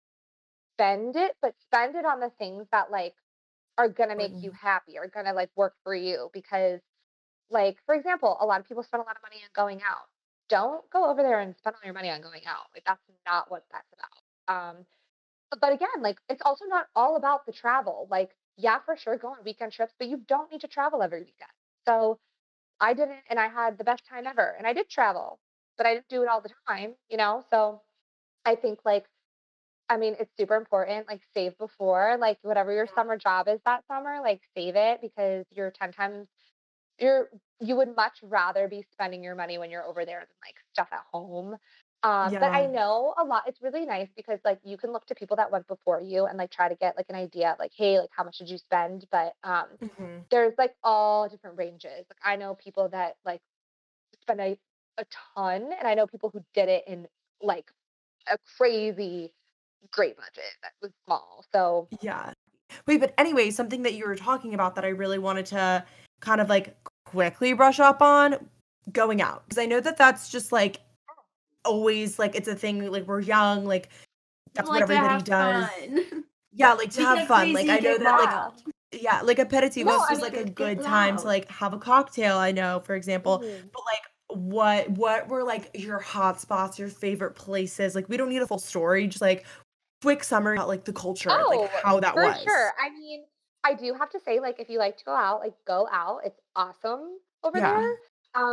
spend it, but spend it on the things that like are gonna make you happy, are gonna like work for you. Because like for example, a lot of people spend a lot of money on going out. Don't go over there and spend all your money on going out. Like that's not what that's about. But again, like it's also not all about the travel. Like, yeah, for sure, go on weekend trips, but you don't need to travel every weekend. So I didn't, and I had the best time ever. And I did travel, but I didn't do it all the time. So I think like I mean, it's super important, like, save before, like, whatever your summer job is that summer, like, save it because you're 10 times you're you would much rather be spending your money when you're over there than, like, stuff at home. But I Yeah. know a lot it's really nice because, like, you can look to people that went before you and, like, try to get, like, an idea of, like, "Hey, like, how much did you spend?" But, Mhm. there's, like, all different ranges. Like, I know people that, like, spend a ton, and I know people who did it in, like, a crazy great budget that was small. So Yeah. Wait, but anyway, something that you were talking about that I really wanted to kind of like quickly brush up on going out. Because I know that that's just like always like it's a thing, like we're young, like we that's what like to everybody have does. fun. Yeah, like to We have get fun. Like crazy, I know get that like yeah. wild, yeah, like No, aperitivos I is mean, like a get good time to loud. like have a cocktail, I know, for example. mhm. But like what were like your hot spots, your favorite places? Like we don't need a full story, just like quick summary about like the culture, like Oh, how that for was. sure. I mean, I do have to say, like, if you like to go out, like, go out. It's awesome over Yeah. there.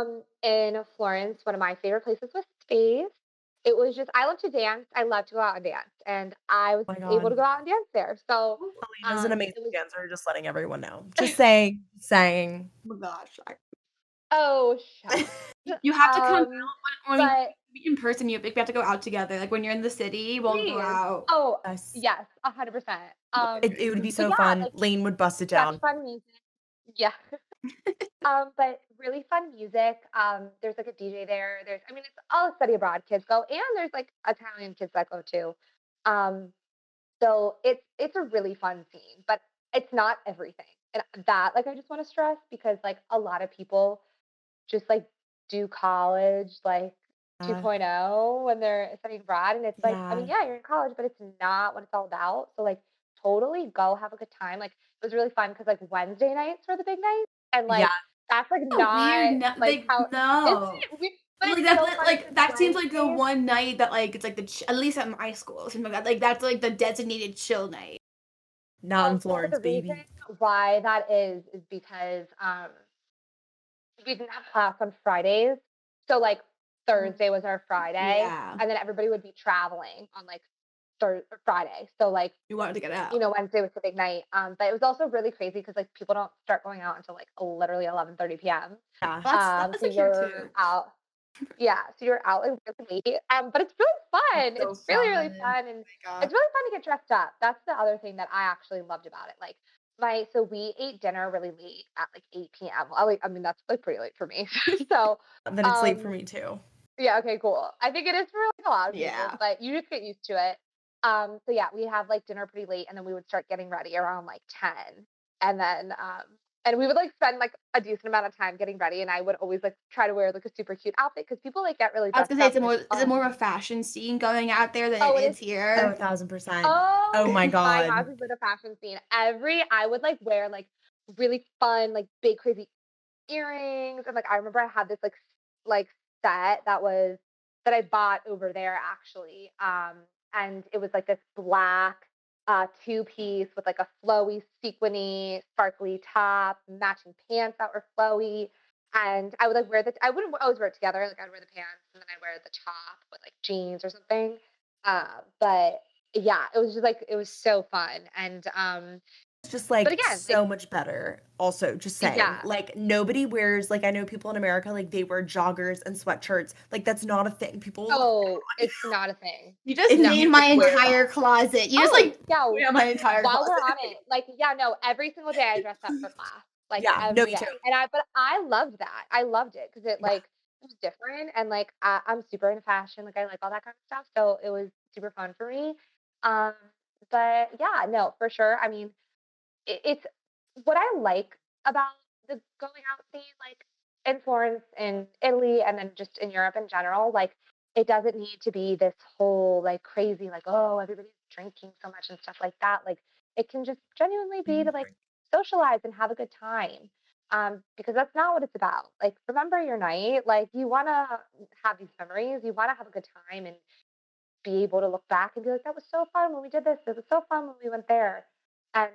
In Florence, one of my favorite places was Space. It was just, I love to dance. I love to go out and dance, and I was Oh my able to god. go out and dance there. So, Alina's an amazing it was. dancer, just letting everyone know. Just saying, saying. Oh my gosh. Oh shucks. You have to come Um, out when we but meet in person. We have to go out together. Like when you're in the city, we'll go please. out. Oh Yes. yes, 100%. It would be But so yeah, fun. like Lane would bust it such down. fun music. Yeah. But really fun music. There's like a DJ there. I mean, it's all study abroad kids go, and there's like Italian kids that go too. Um, so it's a really fun scene, but it's not everything. And that, like, I just want to stress because like a lot of people just like do college like Uh, 2.0 when they're studying abroad, and it's like, I mean, yeah. yeah, you're in college, but it's not what it's all about. So like, totally go have a good time. Like, it was really fun because like Wednesday nights were the big nights, and Yeah. like that's like So weird. not No, like how isn't no. it weird? But Like it's that's so fun like because that seems like the Wednesdays. one night that like it's like at least at my school it seems like that like that's like the designated chill night. Not in Well, so Florence, the reason baby. why that is because we didn't have class on Fridays. So like Thursday was our Friday, Yeah, and then everybody would be traveling on like Friday. So like, you wanted to get out. Wednesday was the big night. But it was also really crazy because like people don't start going out until like literally 11:30 p.m. Yeah. Well, that's So like here you're too. out. Yeah, so you're out like really late. But it's really fun. So It's really, really fun. fun, and Oh my god. it's really fun to get dressed up. That's the other thing that I actually loved about it. Like so we ate dinner really late at like 8 p.m. I mean, that's like pretty late for me. So, Then it's late for um, me too. yeah, okay, cool. I think it is for like a lot of people, Yeah. but you just get used to it. So yeah, we have like dinner pretty late, and then we would start getting ready around like 10. And then and we would like spend like a decent amount of time getting ready, and I would always like try to wear like a super cute outfit because people like get really I was dressed gonna say up and it's is it fun. more of a fashion scene going out there than Oh, it it is. is Oh, here? 1,000%. Oh Oh my my gosh, god. it's been a fashion scene. I would like wear like really fun, like big crazy earrings. And like I remember I had this like set that I bought over there actually. And it was like this black two-piece with like a flowy, sequiny, sparkly top, matching pants that were flowy. And I would like wear I wouldn't always wear it together. Like I'd wear the pants and then I'd wear the top with like jeans or something. But yeah, it was just like it was so fun. And It's just but like again, like so much better. Also, just saying, yeah. like nobody wears like I know people in America like they wear joggers and sweatshirts. Like that's not a thing. People will look down Oh, on it's not a thing. You just if No. named you my like wear entire that. closet. You just Oh, like yeah. yeah, my entire While we're closet. on it, like, yeah, no, every single day I dressed up for class, like Yeah, no, every me day. too. And but I loved that. I loved it because it Yeah. like it was different and like I'm super into fashion. Like I like all that kind of stuff. So it was super fun for me. Um, but yeah, no, for sure. I mean, it's what I like about the going out scene, like in Florence, in Italy, and then just in Europe in general. Like, it doesn't need to be this whole like crazy, like, oh, everybody's drinking so much and stuff like that. Like, it can just genuinely be to like socialize and have a good time. Because that's not what it's about. Like, remember your night. Like, you want to have these memories. You want to have a good time and be able to look back and be like, that was so fun when we did this. It was so fun when we went there. And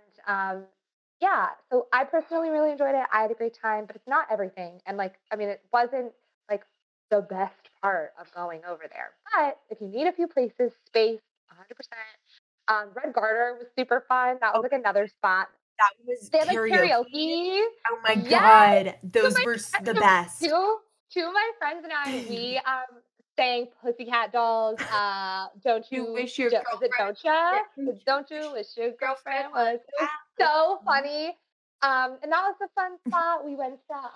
yeah, so I personally really enjoyed it. I had a great time, but it's not everything. And like, I mean, it wasn't like the best part of going over there. But if you need a few places, space, 100%. Red Garter was super fun. That was Oh, like another spot. that was They had like karaoke. karaoke. Oh my Yes. god, So those my were the so best. two of my friends and I, we sang Pussycat Dolls. Don't You you? wish your Is it girlfriend Don't ya? yeah, Don't you wish your girlfriend girlfriend was was? It was out. so funny. And that was a fun spot. We went to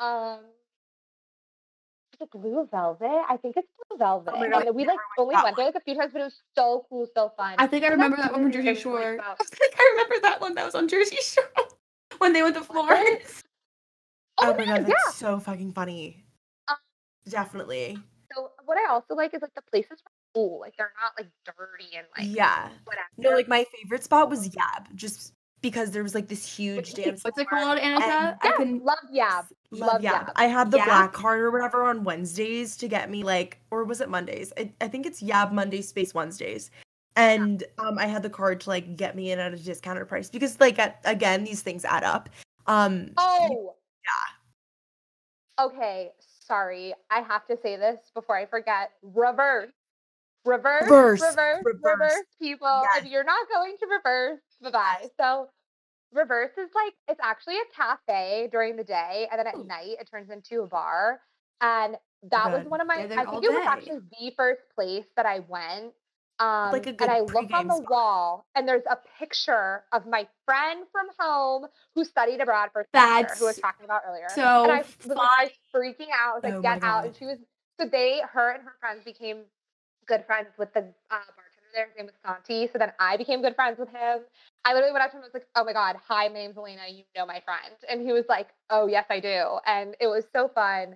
is it Blue Velvet? I think it's Blue Oh my Velvet. god, I And we never like went to only that went there like a few times, but it was so cool, so fun. I think I So that's remember that one from really, Jersey really what it's Shore. about. I think I remember that one that was on Jersey Shore when they went to Was it? Florence. Oh one. Oh my god, man, that's yeah. so fucking funny. Um, Definitely. so what I also like is like the places were cool. Like they're not like dirty and like Yeah. No, whatever. like my favorite spot was Yab, just because there was like this huge dance What's it floor called, Annika? and I Yes, couldn't. love Yab. love Love Yab. Yab. I had the Yeah. black card or whatever on Wednesdays to get me like, or was it Mondays? I think it's Yab Monday Space Wednesdays. Yeah. And I had the card to like get me in at a discounted price because like again these things add up. Um Oh, yeah. okay. Sorry. I have to say this before I forget. Reverse. Reverse, Reverse. reverse, Reverse. reverse, people. If Yes. you're not going to reverse, bye-bye. Yes. So reverse is like it's actually a cafe during the day, and then at Ooh, night it turns into a bar. And that was Good. one of my they're I there all think it was day. actually the first place that I went. Like a And good I look on pregame the spot. wall and there's a picture of my friend from home who studied abroad for a semester, who I was That's talking about earlier. And so I fun. was freaking out. I was like, Oh my get out. god. And she was so her and her friends became good friends with the bartender there. His name was Santi. So then I became good friends with him. I literally went up to him and was like, oh my God, hi, my name's Elena. You know my friend. And he was like, oh, yes, I do. And it was so fun.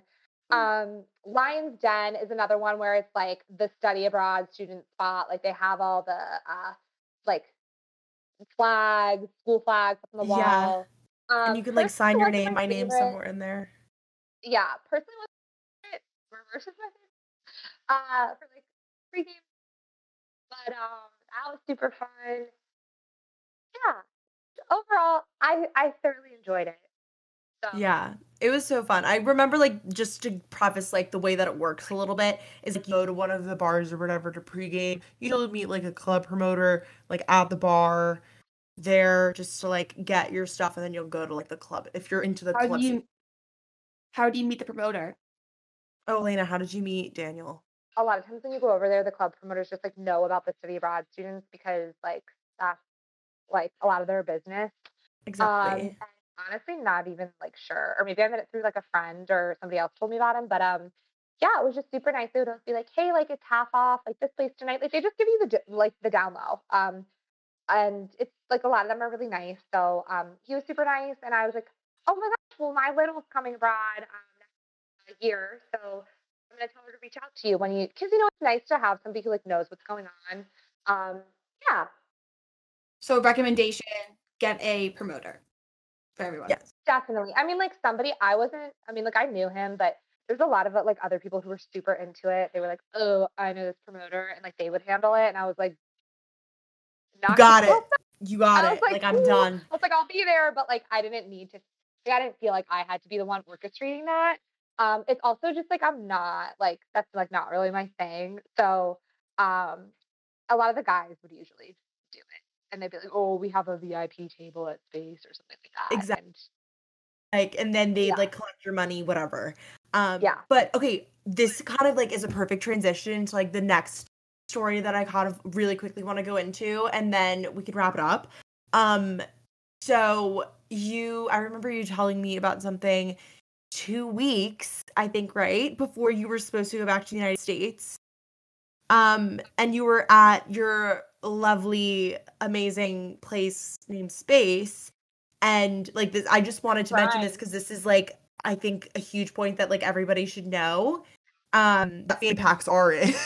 Lion's Den is another one where it's like the study abroad student spot. Like they have all the like flags, school flags up on the Yeah. wall. And you can like Personally sign your wasn't name, my my name's favorite. somewhere in there. Yeah, personally wasn't my favorite. Reverse is my favorite. For like pregame. But that was super fun. Yeah. Overall, I thoroughly enjoyed it. So Yeah, it was so fun. I remember like just to preface like the way that it works a little bit is like you go to one of the bars or whatever to pregame. You'll meet like a club promoter like at the bar there just to like get your stuff and then you'll go to like the club if you're into the How do club scene. you how do you meet the promoter? Oh, Elena, how did you meet Daniel? a lot of times when you go over there, the club promoters just like know about the study abroad students because like that's like a lot of their business. Exactly. And honestly, not even like sure, or maybe I met it through like a friend or somebody else told me about him. But yeah, it was just super nice. They would always be like, "Hey, like it's half off, like this place tonight." Like they just give you the like the down low. and it's like a lot of them are really nice. So he was super nice, and I was like, oh my gosh, well my little's coming abroad next year, so I'm gonna tell her to reach out to you when you, because it's nice to have somebody who like knows what's going on. Um, yeah, So recommendation, get a promoter for everyone. Yes. definitely. I mean, like somebody I wasn't. I mean, like I knew him, but there's a lot of like other people who were super into it. They were like, oh, I know this promoter, and like they would handle it, and I was like, You not cool. got it. You got I was it. like, Like, I'm cool. done. I was like, I'll be there, but like I didn't need to. Like, I didn't feel like I had to be the one orchestrating that. It's also just like I'm not like that's like not really my thing. So, um, a lot of the guys would usually do it, and they'd be like, "Oh, we have a VIP table at Space or something like that." Exactly. And Like, and then they'd yeah, like collect your money, whatever. yeah, But okay, this kind of like is a perfect transition to like the next story that I kind of really quickly want to go into, and then we could wrap it up. Um, so I remember you telling me about something 2 weeks, I think, right, before you were supposed to go back to the United States. And you were at your lovely, amazing place named Space. And like this, I just wanted to mention this grind. because this is like, I think, a huge point that like everybody should know. That fanny packs are in.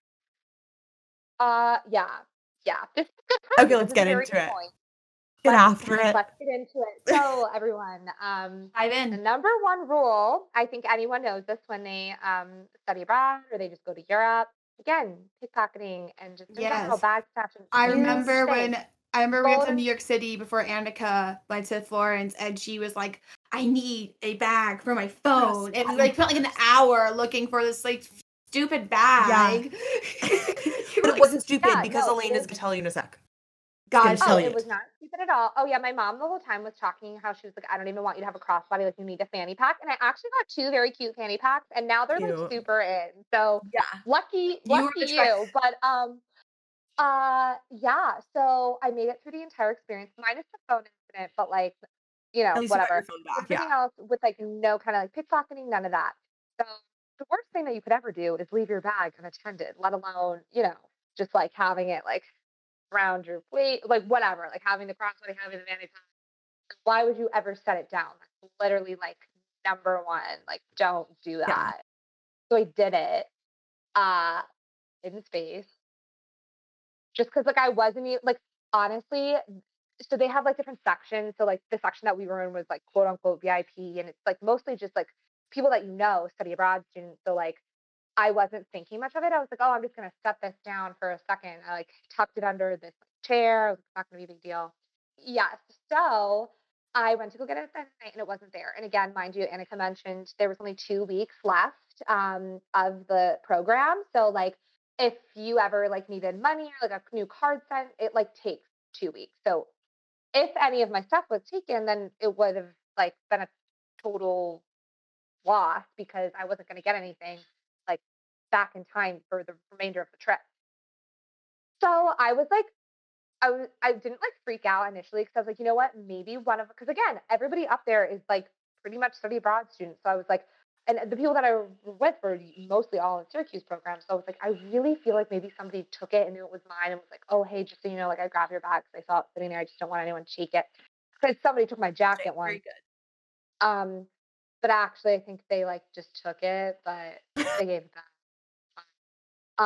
Yeah, yeah. This is good Okay, timing. This let's is a get very into good it. point. Get after it. Let's get into it. So, everyone, Dive the in. number one rule, I think anyone knows this when they study abroad or they just go to Europe. Again, pickpocketing and just in general, Yes. bag theft, a I huge remember thing. when I remember we went to Golden, New York City before Annika went to Florence, and she was like, "I need a bag for my Yes, phone," and we of like spent like an course. hour looking for this like stupid Yeah. bag. You were But it like, wasn't stupid yeah, because no, it Elena's is. gonna tell you in a sec. She's gonna "Gotcha." tell Oh, you it it. was not stupid at all. Oh yeah, my mom the whole time was talking how she was like, I don't even want you to have a crossbody, like you need a fanny pack. And I actually got two very cute fanny packs, and now they're like Cute. super in. So Yeah. You were lucky the trend. you. But yeah, so I made it through the entire experience, minus the phone incident, but like, At least you got your whatever. phone back. Yeah. Everything else with like no kind of like pickpocketing, none of that. So the worst thing that you could ever do is leave your bag unattended, let alone, just like having it like around your waist, like whatever, like having the crossbody, having the vanity pack. Why would you ever set it down? That's literally like number one. Like, don't do Yeah. that. So I did it uh in space just because like I wasn't like honestly, so they have like different sections. So like the section that we were in was like quote unquote VIP, and it's like mostly just like people that study abroad students. So like I wasn't thinking much of it. I was like, oh, I'm just gonna set this down for a second. I like tucked it under this chair. I was like, it's not gonna be a big deal. Yes. So I went to go get it that night and it wasn't there. And again, mind you, Annika mentioned there was only 2 weeks left of the program. So like if you ever like needed money or like a new card sent, it like takes 2 weeks. So if any of my stuff was taken, then it would have like been a total loss because I wasn't going to get anything like back in time for the remainder of the trip. So I was like, I didn't like freak out initially because I was like, you know what, maybe one of, because again, everybody up there is like pretty much study abroad students. So I was like, and the people that I were with were mostly all in Syracuse programs. So I was like, I really feel like maybe somebody took it and knew it was mine and was like, oh hey, just so you know, like I grabbed your bag because I saw it sitting there. I just don't want anyone to shake it. Because somebody took my Okay, jacket very once. good. But actually, I think they like just took it, but they gave it back.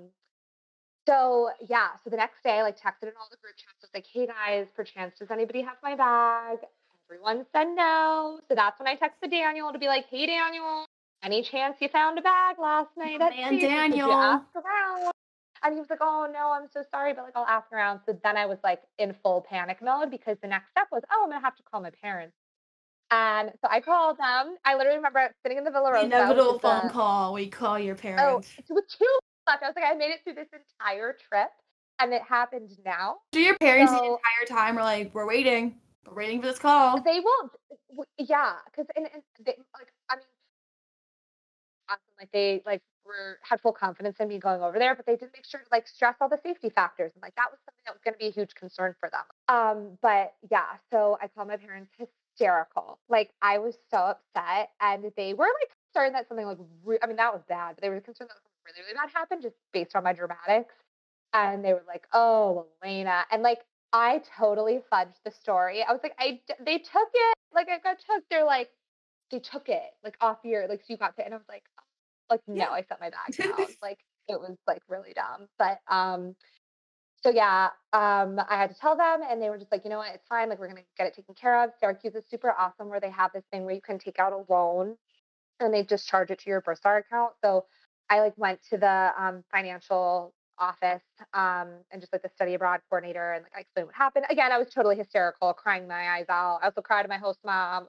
So yeah, so the next day, I like texted in all the group chats. I was like, "Hey guys, perchance does anybody have my bag?" Everyone said no. So that's when I texted Daniel to be like, "Hey Daniel, any chance you found a bag last night My at man Space? Like, did you ask Daniel. around?" And he was like, "Oh no, I'm so sorry, but like I'll ask around." So then I was like in full panic mode because the next step was, "Oh, I'm gonna have to call my parents." And so I called them. I literally remember sitting in the Villa The Rosa, which inevitable is phone the call where you call your oh, parents. it's with 2 weeks left. I was like, I made it through this entire trip, and it happened now. So your parents the So entire time were like, "We're waiting. We're waiting for this call." they will, yeah, because and they, like I mean, awesome, like they like were had full confidence in me going over there, but they did make sure to like stress all the safety factors, and like that was something that was going to be a huge concern for them. But yeah, so I called my parents hysterical. Like I was so upset, and they were like concerned that something like I mean that was bad, but they were concerned that something really really bad happened just based on my dramatics. And they were like, "Oh, Elena," and like I totally fudged the story. I was like, they took it, like I got took. They're like, they took it like off your like, so you got to, and I was like, no, Yeah. I set my bag down. Like it was like really dumb, but so yeah, I had to tell them, and they were just like, you know what, it's fine. Like we're gonna get it taken care of. Syracuse is super awesome, where they have this thing where you can take out a loan and they just charge it to your Bursar account. So I like went to the financial office and just like the study abroad coordinator, and like I explained what happened. Again, I was totally hysterical, crying my eyes out. I also cried to my host mom.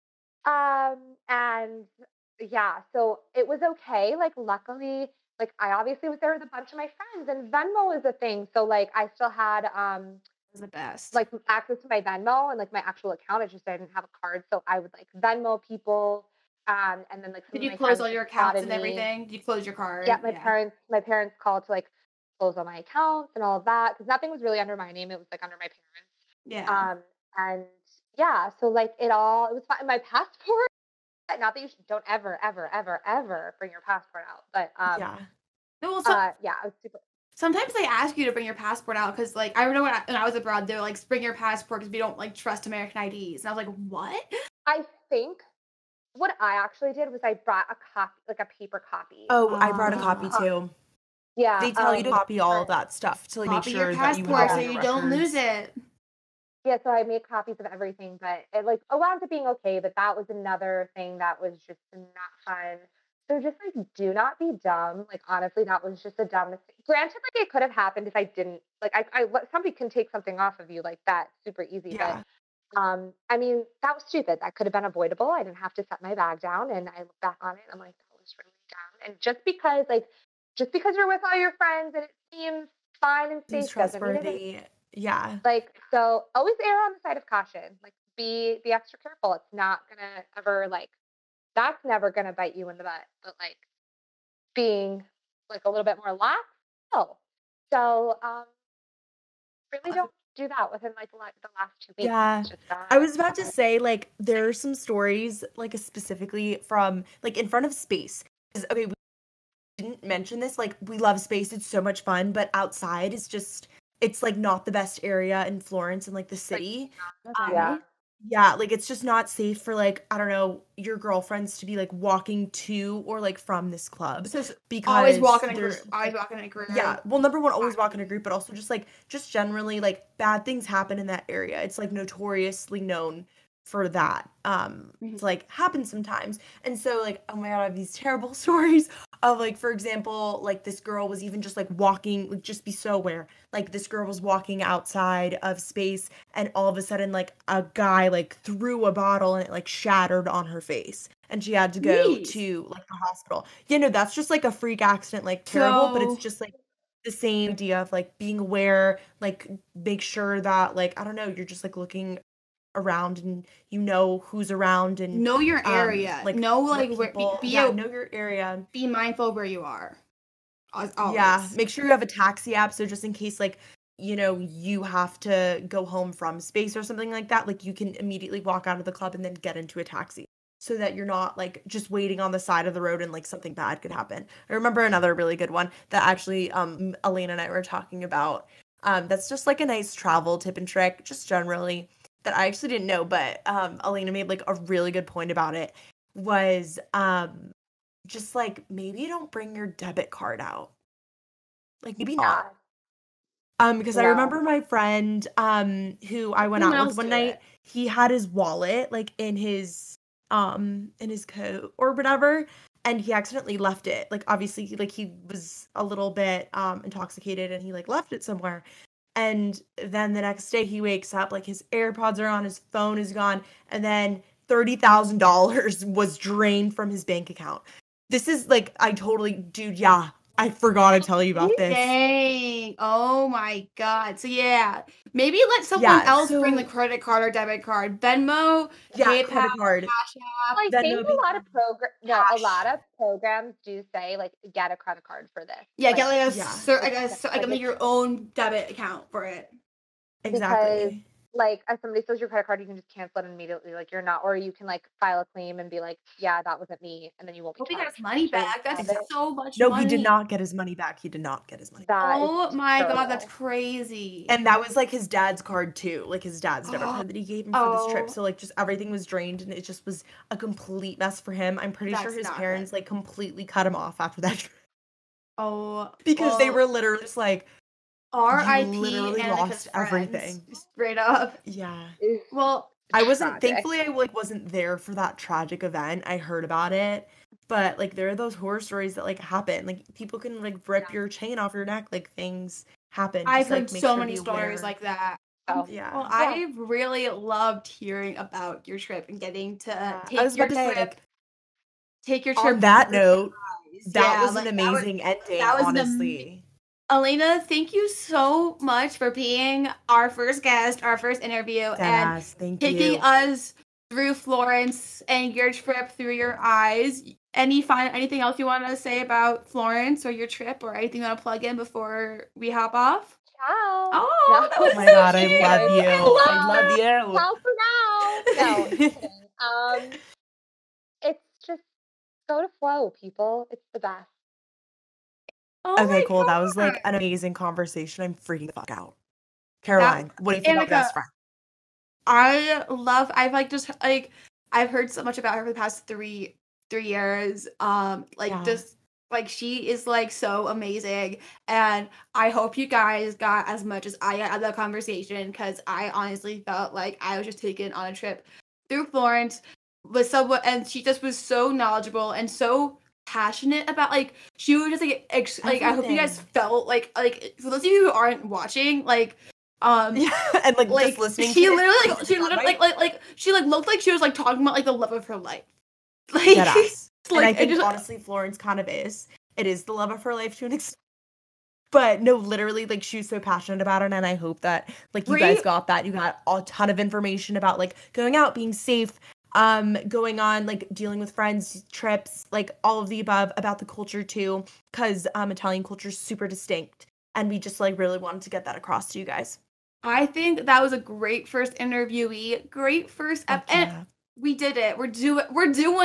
And yeah, so it was okay. Like luckily, like I obviously was there with a bunch of my friends, and Venmo is a thing. So like I still had Was the best. like access to my Venmo and like my actual account. It's just I didn't have a card, so I would like Venmo people. And then like some Did of you my close friends all just your accounts spotted and me. everything? Did you close your Yeah, card? my Yeah. parents called to like close all my accounts and all of that because nothing was really under my name. It was like under my Yeah. parents. And yeah, so like it was fine. My passport. Not that you don't ever, ever, ever, ever bring your passport out, but Yeah. No, well, so yeah, I was super. sometimes they ask you to bring your passport out because, like, I remember when I was abroad, they were like, bring your passport because we don't like trust American IDs. And I was like, what? I think what I actually did was I brought a copy, like a paper copy. Oh, I brought a copy Uh, too. Yeah, They tell you to copy all of but that stuff to like make Copy your sure that you have passport it so in yeah, your you don't lose records. it. yeah. So I made copies of everything, but it wound up being okay. But that was another thing that was just not fun. So just like, do not be dumb. Like honestly, that was just a dumb mistake. Granted, like it could have happened if I didn't. Like somebody can take something off of you like that super easy, but Yeah. I mean, that was stupid. That could have been avoidable. I didn't have to set my bag down. And I look back on it, I'm like, that was really dumb. And just because you're with all your friends and it seems fine and Seems safe doesn't mean it is. trustworthy. Yeah. Like, so always err on the side of caution. Like, be extra careful. It's not gonna ever like that's never gonna bite you in the butt. But like being like a little bit more lax, no. So really don't do that within like the last 2 weeks. Yeah. It's just I was about to not. say, like, there are some stories, like, specifically from, like, in front of space. 'Cause, okay, we didn't mention this. Like, we love space. It's so much fun. But outside is just, it's, like, not the best area in Florence and, like, the Like, city. yeah. Okay. Yeah, like, it's just not safe for, like, I don't know, your girlfriends to be, like, walking to or, like, from this club So always because walk in a group. there's just, Always like, walk in a yeah, group. well, number 1, always walk in a group, but also just, like, just generally, like, bad things happen in that area. It's, like, notoriously known for that, Mhm. to, like, happen sometimes, and so, like, oh my god, I have these terrible stories of, like, for example, like, this girl was even just, like, walking like, just be so aware, like, this girl was walking outside of space, and all of a sudden, like, a guy, like, threw a bottle, and it, like, shattered on her face, and she had to go Jeez. to, like, the hospital. You know, that's just, like, a freak accident, like, terrible, but it's So just, like, the same idea of, like, being aware, like, make sure that, like, I don't know, you're just, like, looking around and you know who's around and, know your area. like, Know what like where people yeah, know your area. be mindful of where you are. As Yeah, always. make sure you have a taxi app, so just in case, like, you know, you have to go home from space or something like that, like, you can immediately walk out of the club and then get into a taxi so that you're not, like, just waiting on the side of the road and, like, something bad could happen. I remember another really good one that actually, Elena and I were talking about, that's just, like, a nice travel tip and trick, just generally, that I actually didn't know, but, Elena made, like, a really good point about it, was, just, like, maybe don't bring your debit card out. Like, maybe not. Yeah. Because I No. remember my friend, who I went Someone out with else one do night, it. he had his wallet, like, in his coat or whatever, and he accidentally left it. Like, obviously, he was a little bit, intoxicated, and he, like, left it somewhere, and then the next day, he wakes up, like, his AirPods are on, his phone is gone, and then $30,000 was drained from his bank account. This is, like, I totally dude, yeah, I forgot to tell you about this. Dang. Oh my God. So yeah, maybe let someone Yeah, else bring the so credit card or debit card. Venmo, yeah, PayPal, credit card, Cash App. I think Venmo, a Cash. lot of programs do say like get a credit card for this. Yeah, get Like like yeah, like it's make like your own debit account for it. because exactly. like if somebody steals your credit card, you can just cancel it immediately. Like you're not, or you can like file a claim and be like, yeah, that wasn't me, and then you won't be Hope he got charged. his money which is back. That's love it. so much No, money. he did not get his money back. He did not get his money back. That is Oh my so god, that's cool. crazy. And that was like his dad's card too. Like his dad's debit card that he gave him for this trip. Oh. So like just everything was drained and it just was a complete mess for him. I'm pretty sure That's his not parents like completely cut him off after that trip Oh, because they well, were literally just like, R.I.P. literally Annika's lost friends. everything. Straight up. yeah. Oof, Well, I wasn't tragic. thankfully I like wasn't there for that tragic event. I heard about it. But like there are those horror stories that like happen. Like people can like rip Yeah. your chain off your neck. Like things happen. I've Just like heard make so sure to many be stories aware. like that. Oh, Yeah. Well, Yeah. I've really loved hearing about your trip and getting to I take was your about to say, trip. like, Take your trip. on that with note, guys. that Yeah, was like, an amazing ending, that was an honestly. Elena, thank you so much for being our first guest, our first interview, and Deadass, thank taking you. us through Florence and your trip through your eyes. Anything else you want to say about Florence or your trip or anything you want to plug in before we hop off? Ciao. Oh, No. that was Oh my so god, cute. I love you. I love you. Ciao for now. No, I'm just kidding. It's just go to flow, people. It's the best. Oh Okay, my cool. That was like God. an amazing conversation. I'm freaking the fuck out. Caroline, what do you think about Annika, best friend? I've like just like I've heard so much about her for the past three years. Like Yeah. just like she is like so amazing, and I hope you guys got as much as I got out of that conversation because I honestly felt like I was just taken on a trip through Florence with someone, and she just was so knowledgeable and so passionate about like she was just like like I hope you guys Everything. felt like for those of you who aren't watching like Yeah, and like just listening she to it. literally she literally like she like looked like she was like talking about like the love of her life. Like Deadass. And I like, think just, honestly Florence kind of is. It is the love of her life to an extent. But no, literally, like she was so passionate about it, and I hope that like you guys got that. You got a ton of information about like going out, being safe, going on like dealing with friends, trips, like all of the above about the culture too, because Italian culture is super distinct, and we just like really wanted to get that across to you guys. I think that was a great first interviewee, great first Fuck and yeah. we did it. We're doing it.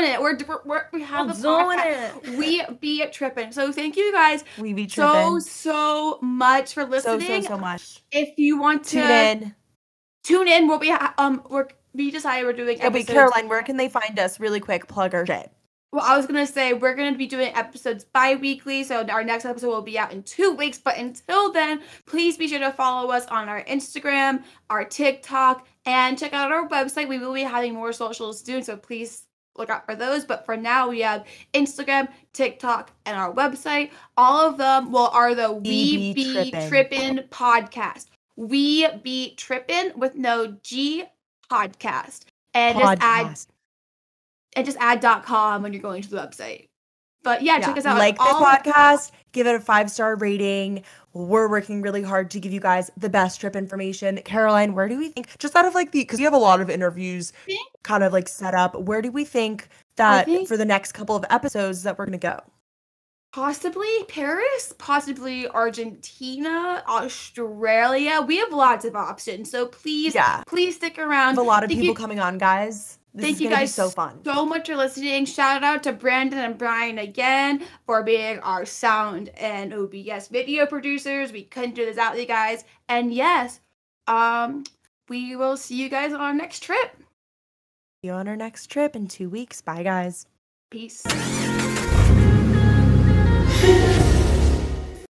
We have We're the doing podcast. it. We be tripping. So thank you guys We be so tripping much for listening. so much. If you want to Tune in. we'll be we decided we're doing Yeah, wait, episodes. Caroline, where can they find us? Really quick, plug our shit. Well, I was gonna say we're gonna be doing episodes bi-weekly, so our next episode will be out in 2 weeks. But until then, please be sure to follow us on our Instagram, our TikTok, and check out our website. We will be having more socials soon, so please look out for those. But for now, we have Instagram, TikTok, and our website. All of them are the We Be Trippin' podcast. We Be Trippin' with no G podcast. And just add .com when you're going to the website. But yeah, check us out. Like this podcast, give it a 5-star rating. We're working really hard to give you guys the best trip information. Caroline, where do we think, just out of like because we have a lot of interviews kind of like set up, where do we think that for the next couple of episodes that we're going to go? Possibly Paris, possibly Argentina, Australia. We have lots of options. So please stick around. We have a lot of people coming on, guys. Thank you guys so much for listening. Shout out to Brandon and Brian again for being our sound and OBS video producers. We couldn't do this without you guys. And yes, we will see you guys on our next trip. See you on our next trip in 2 weeks. Bye, guys. Peace.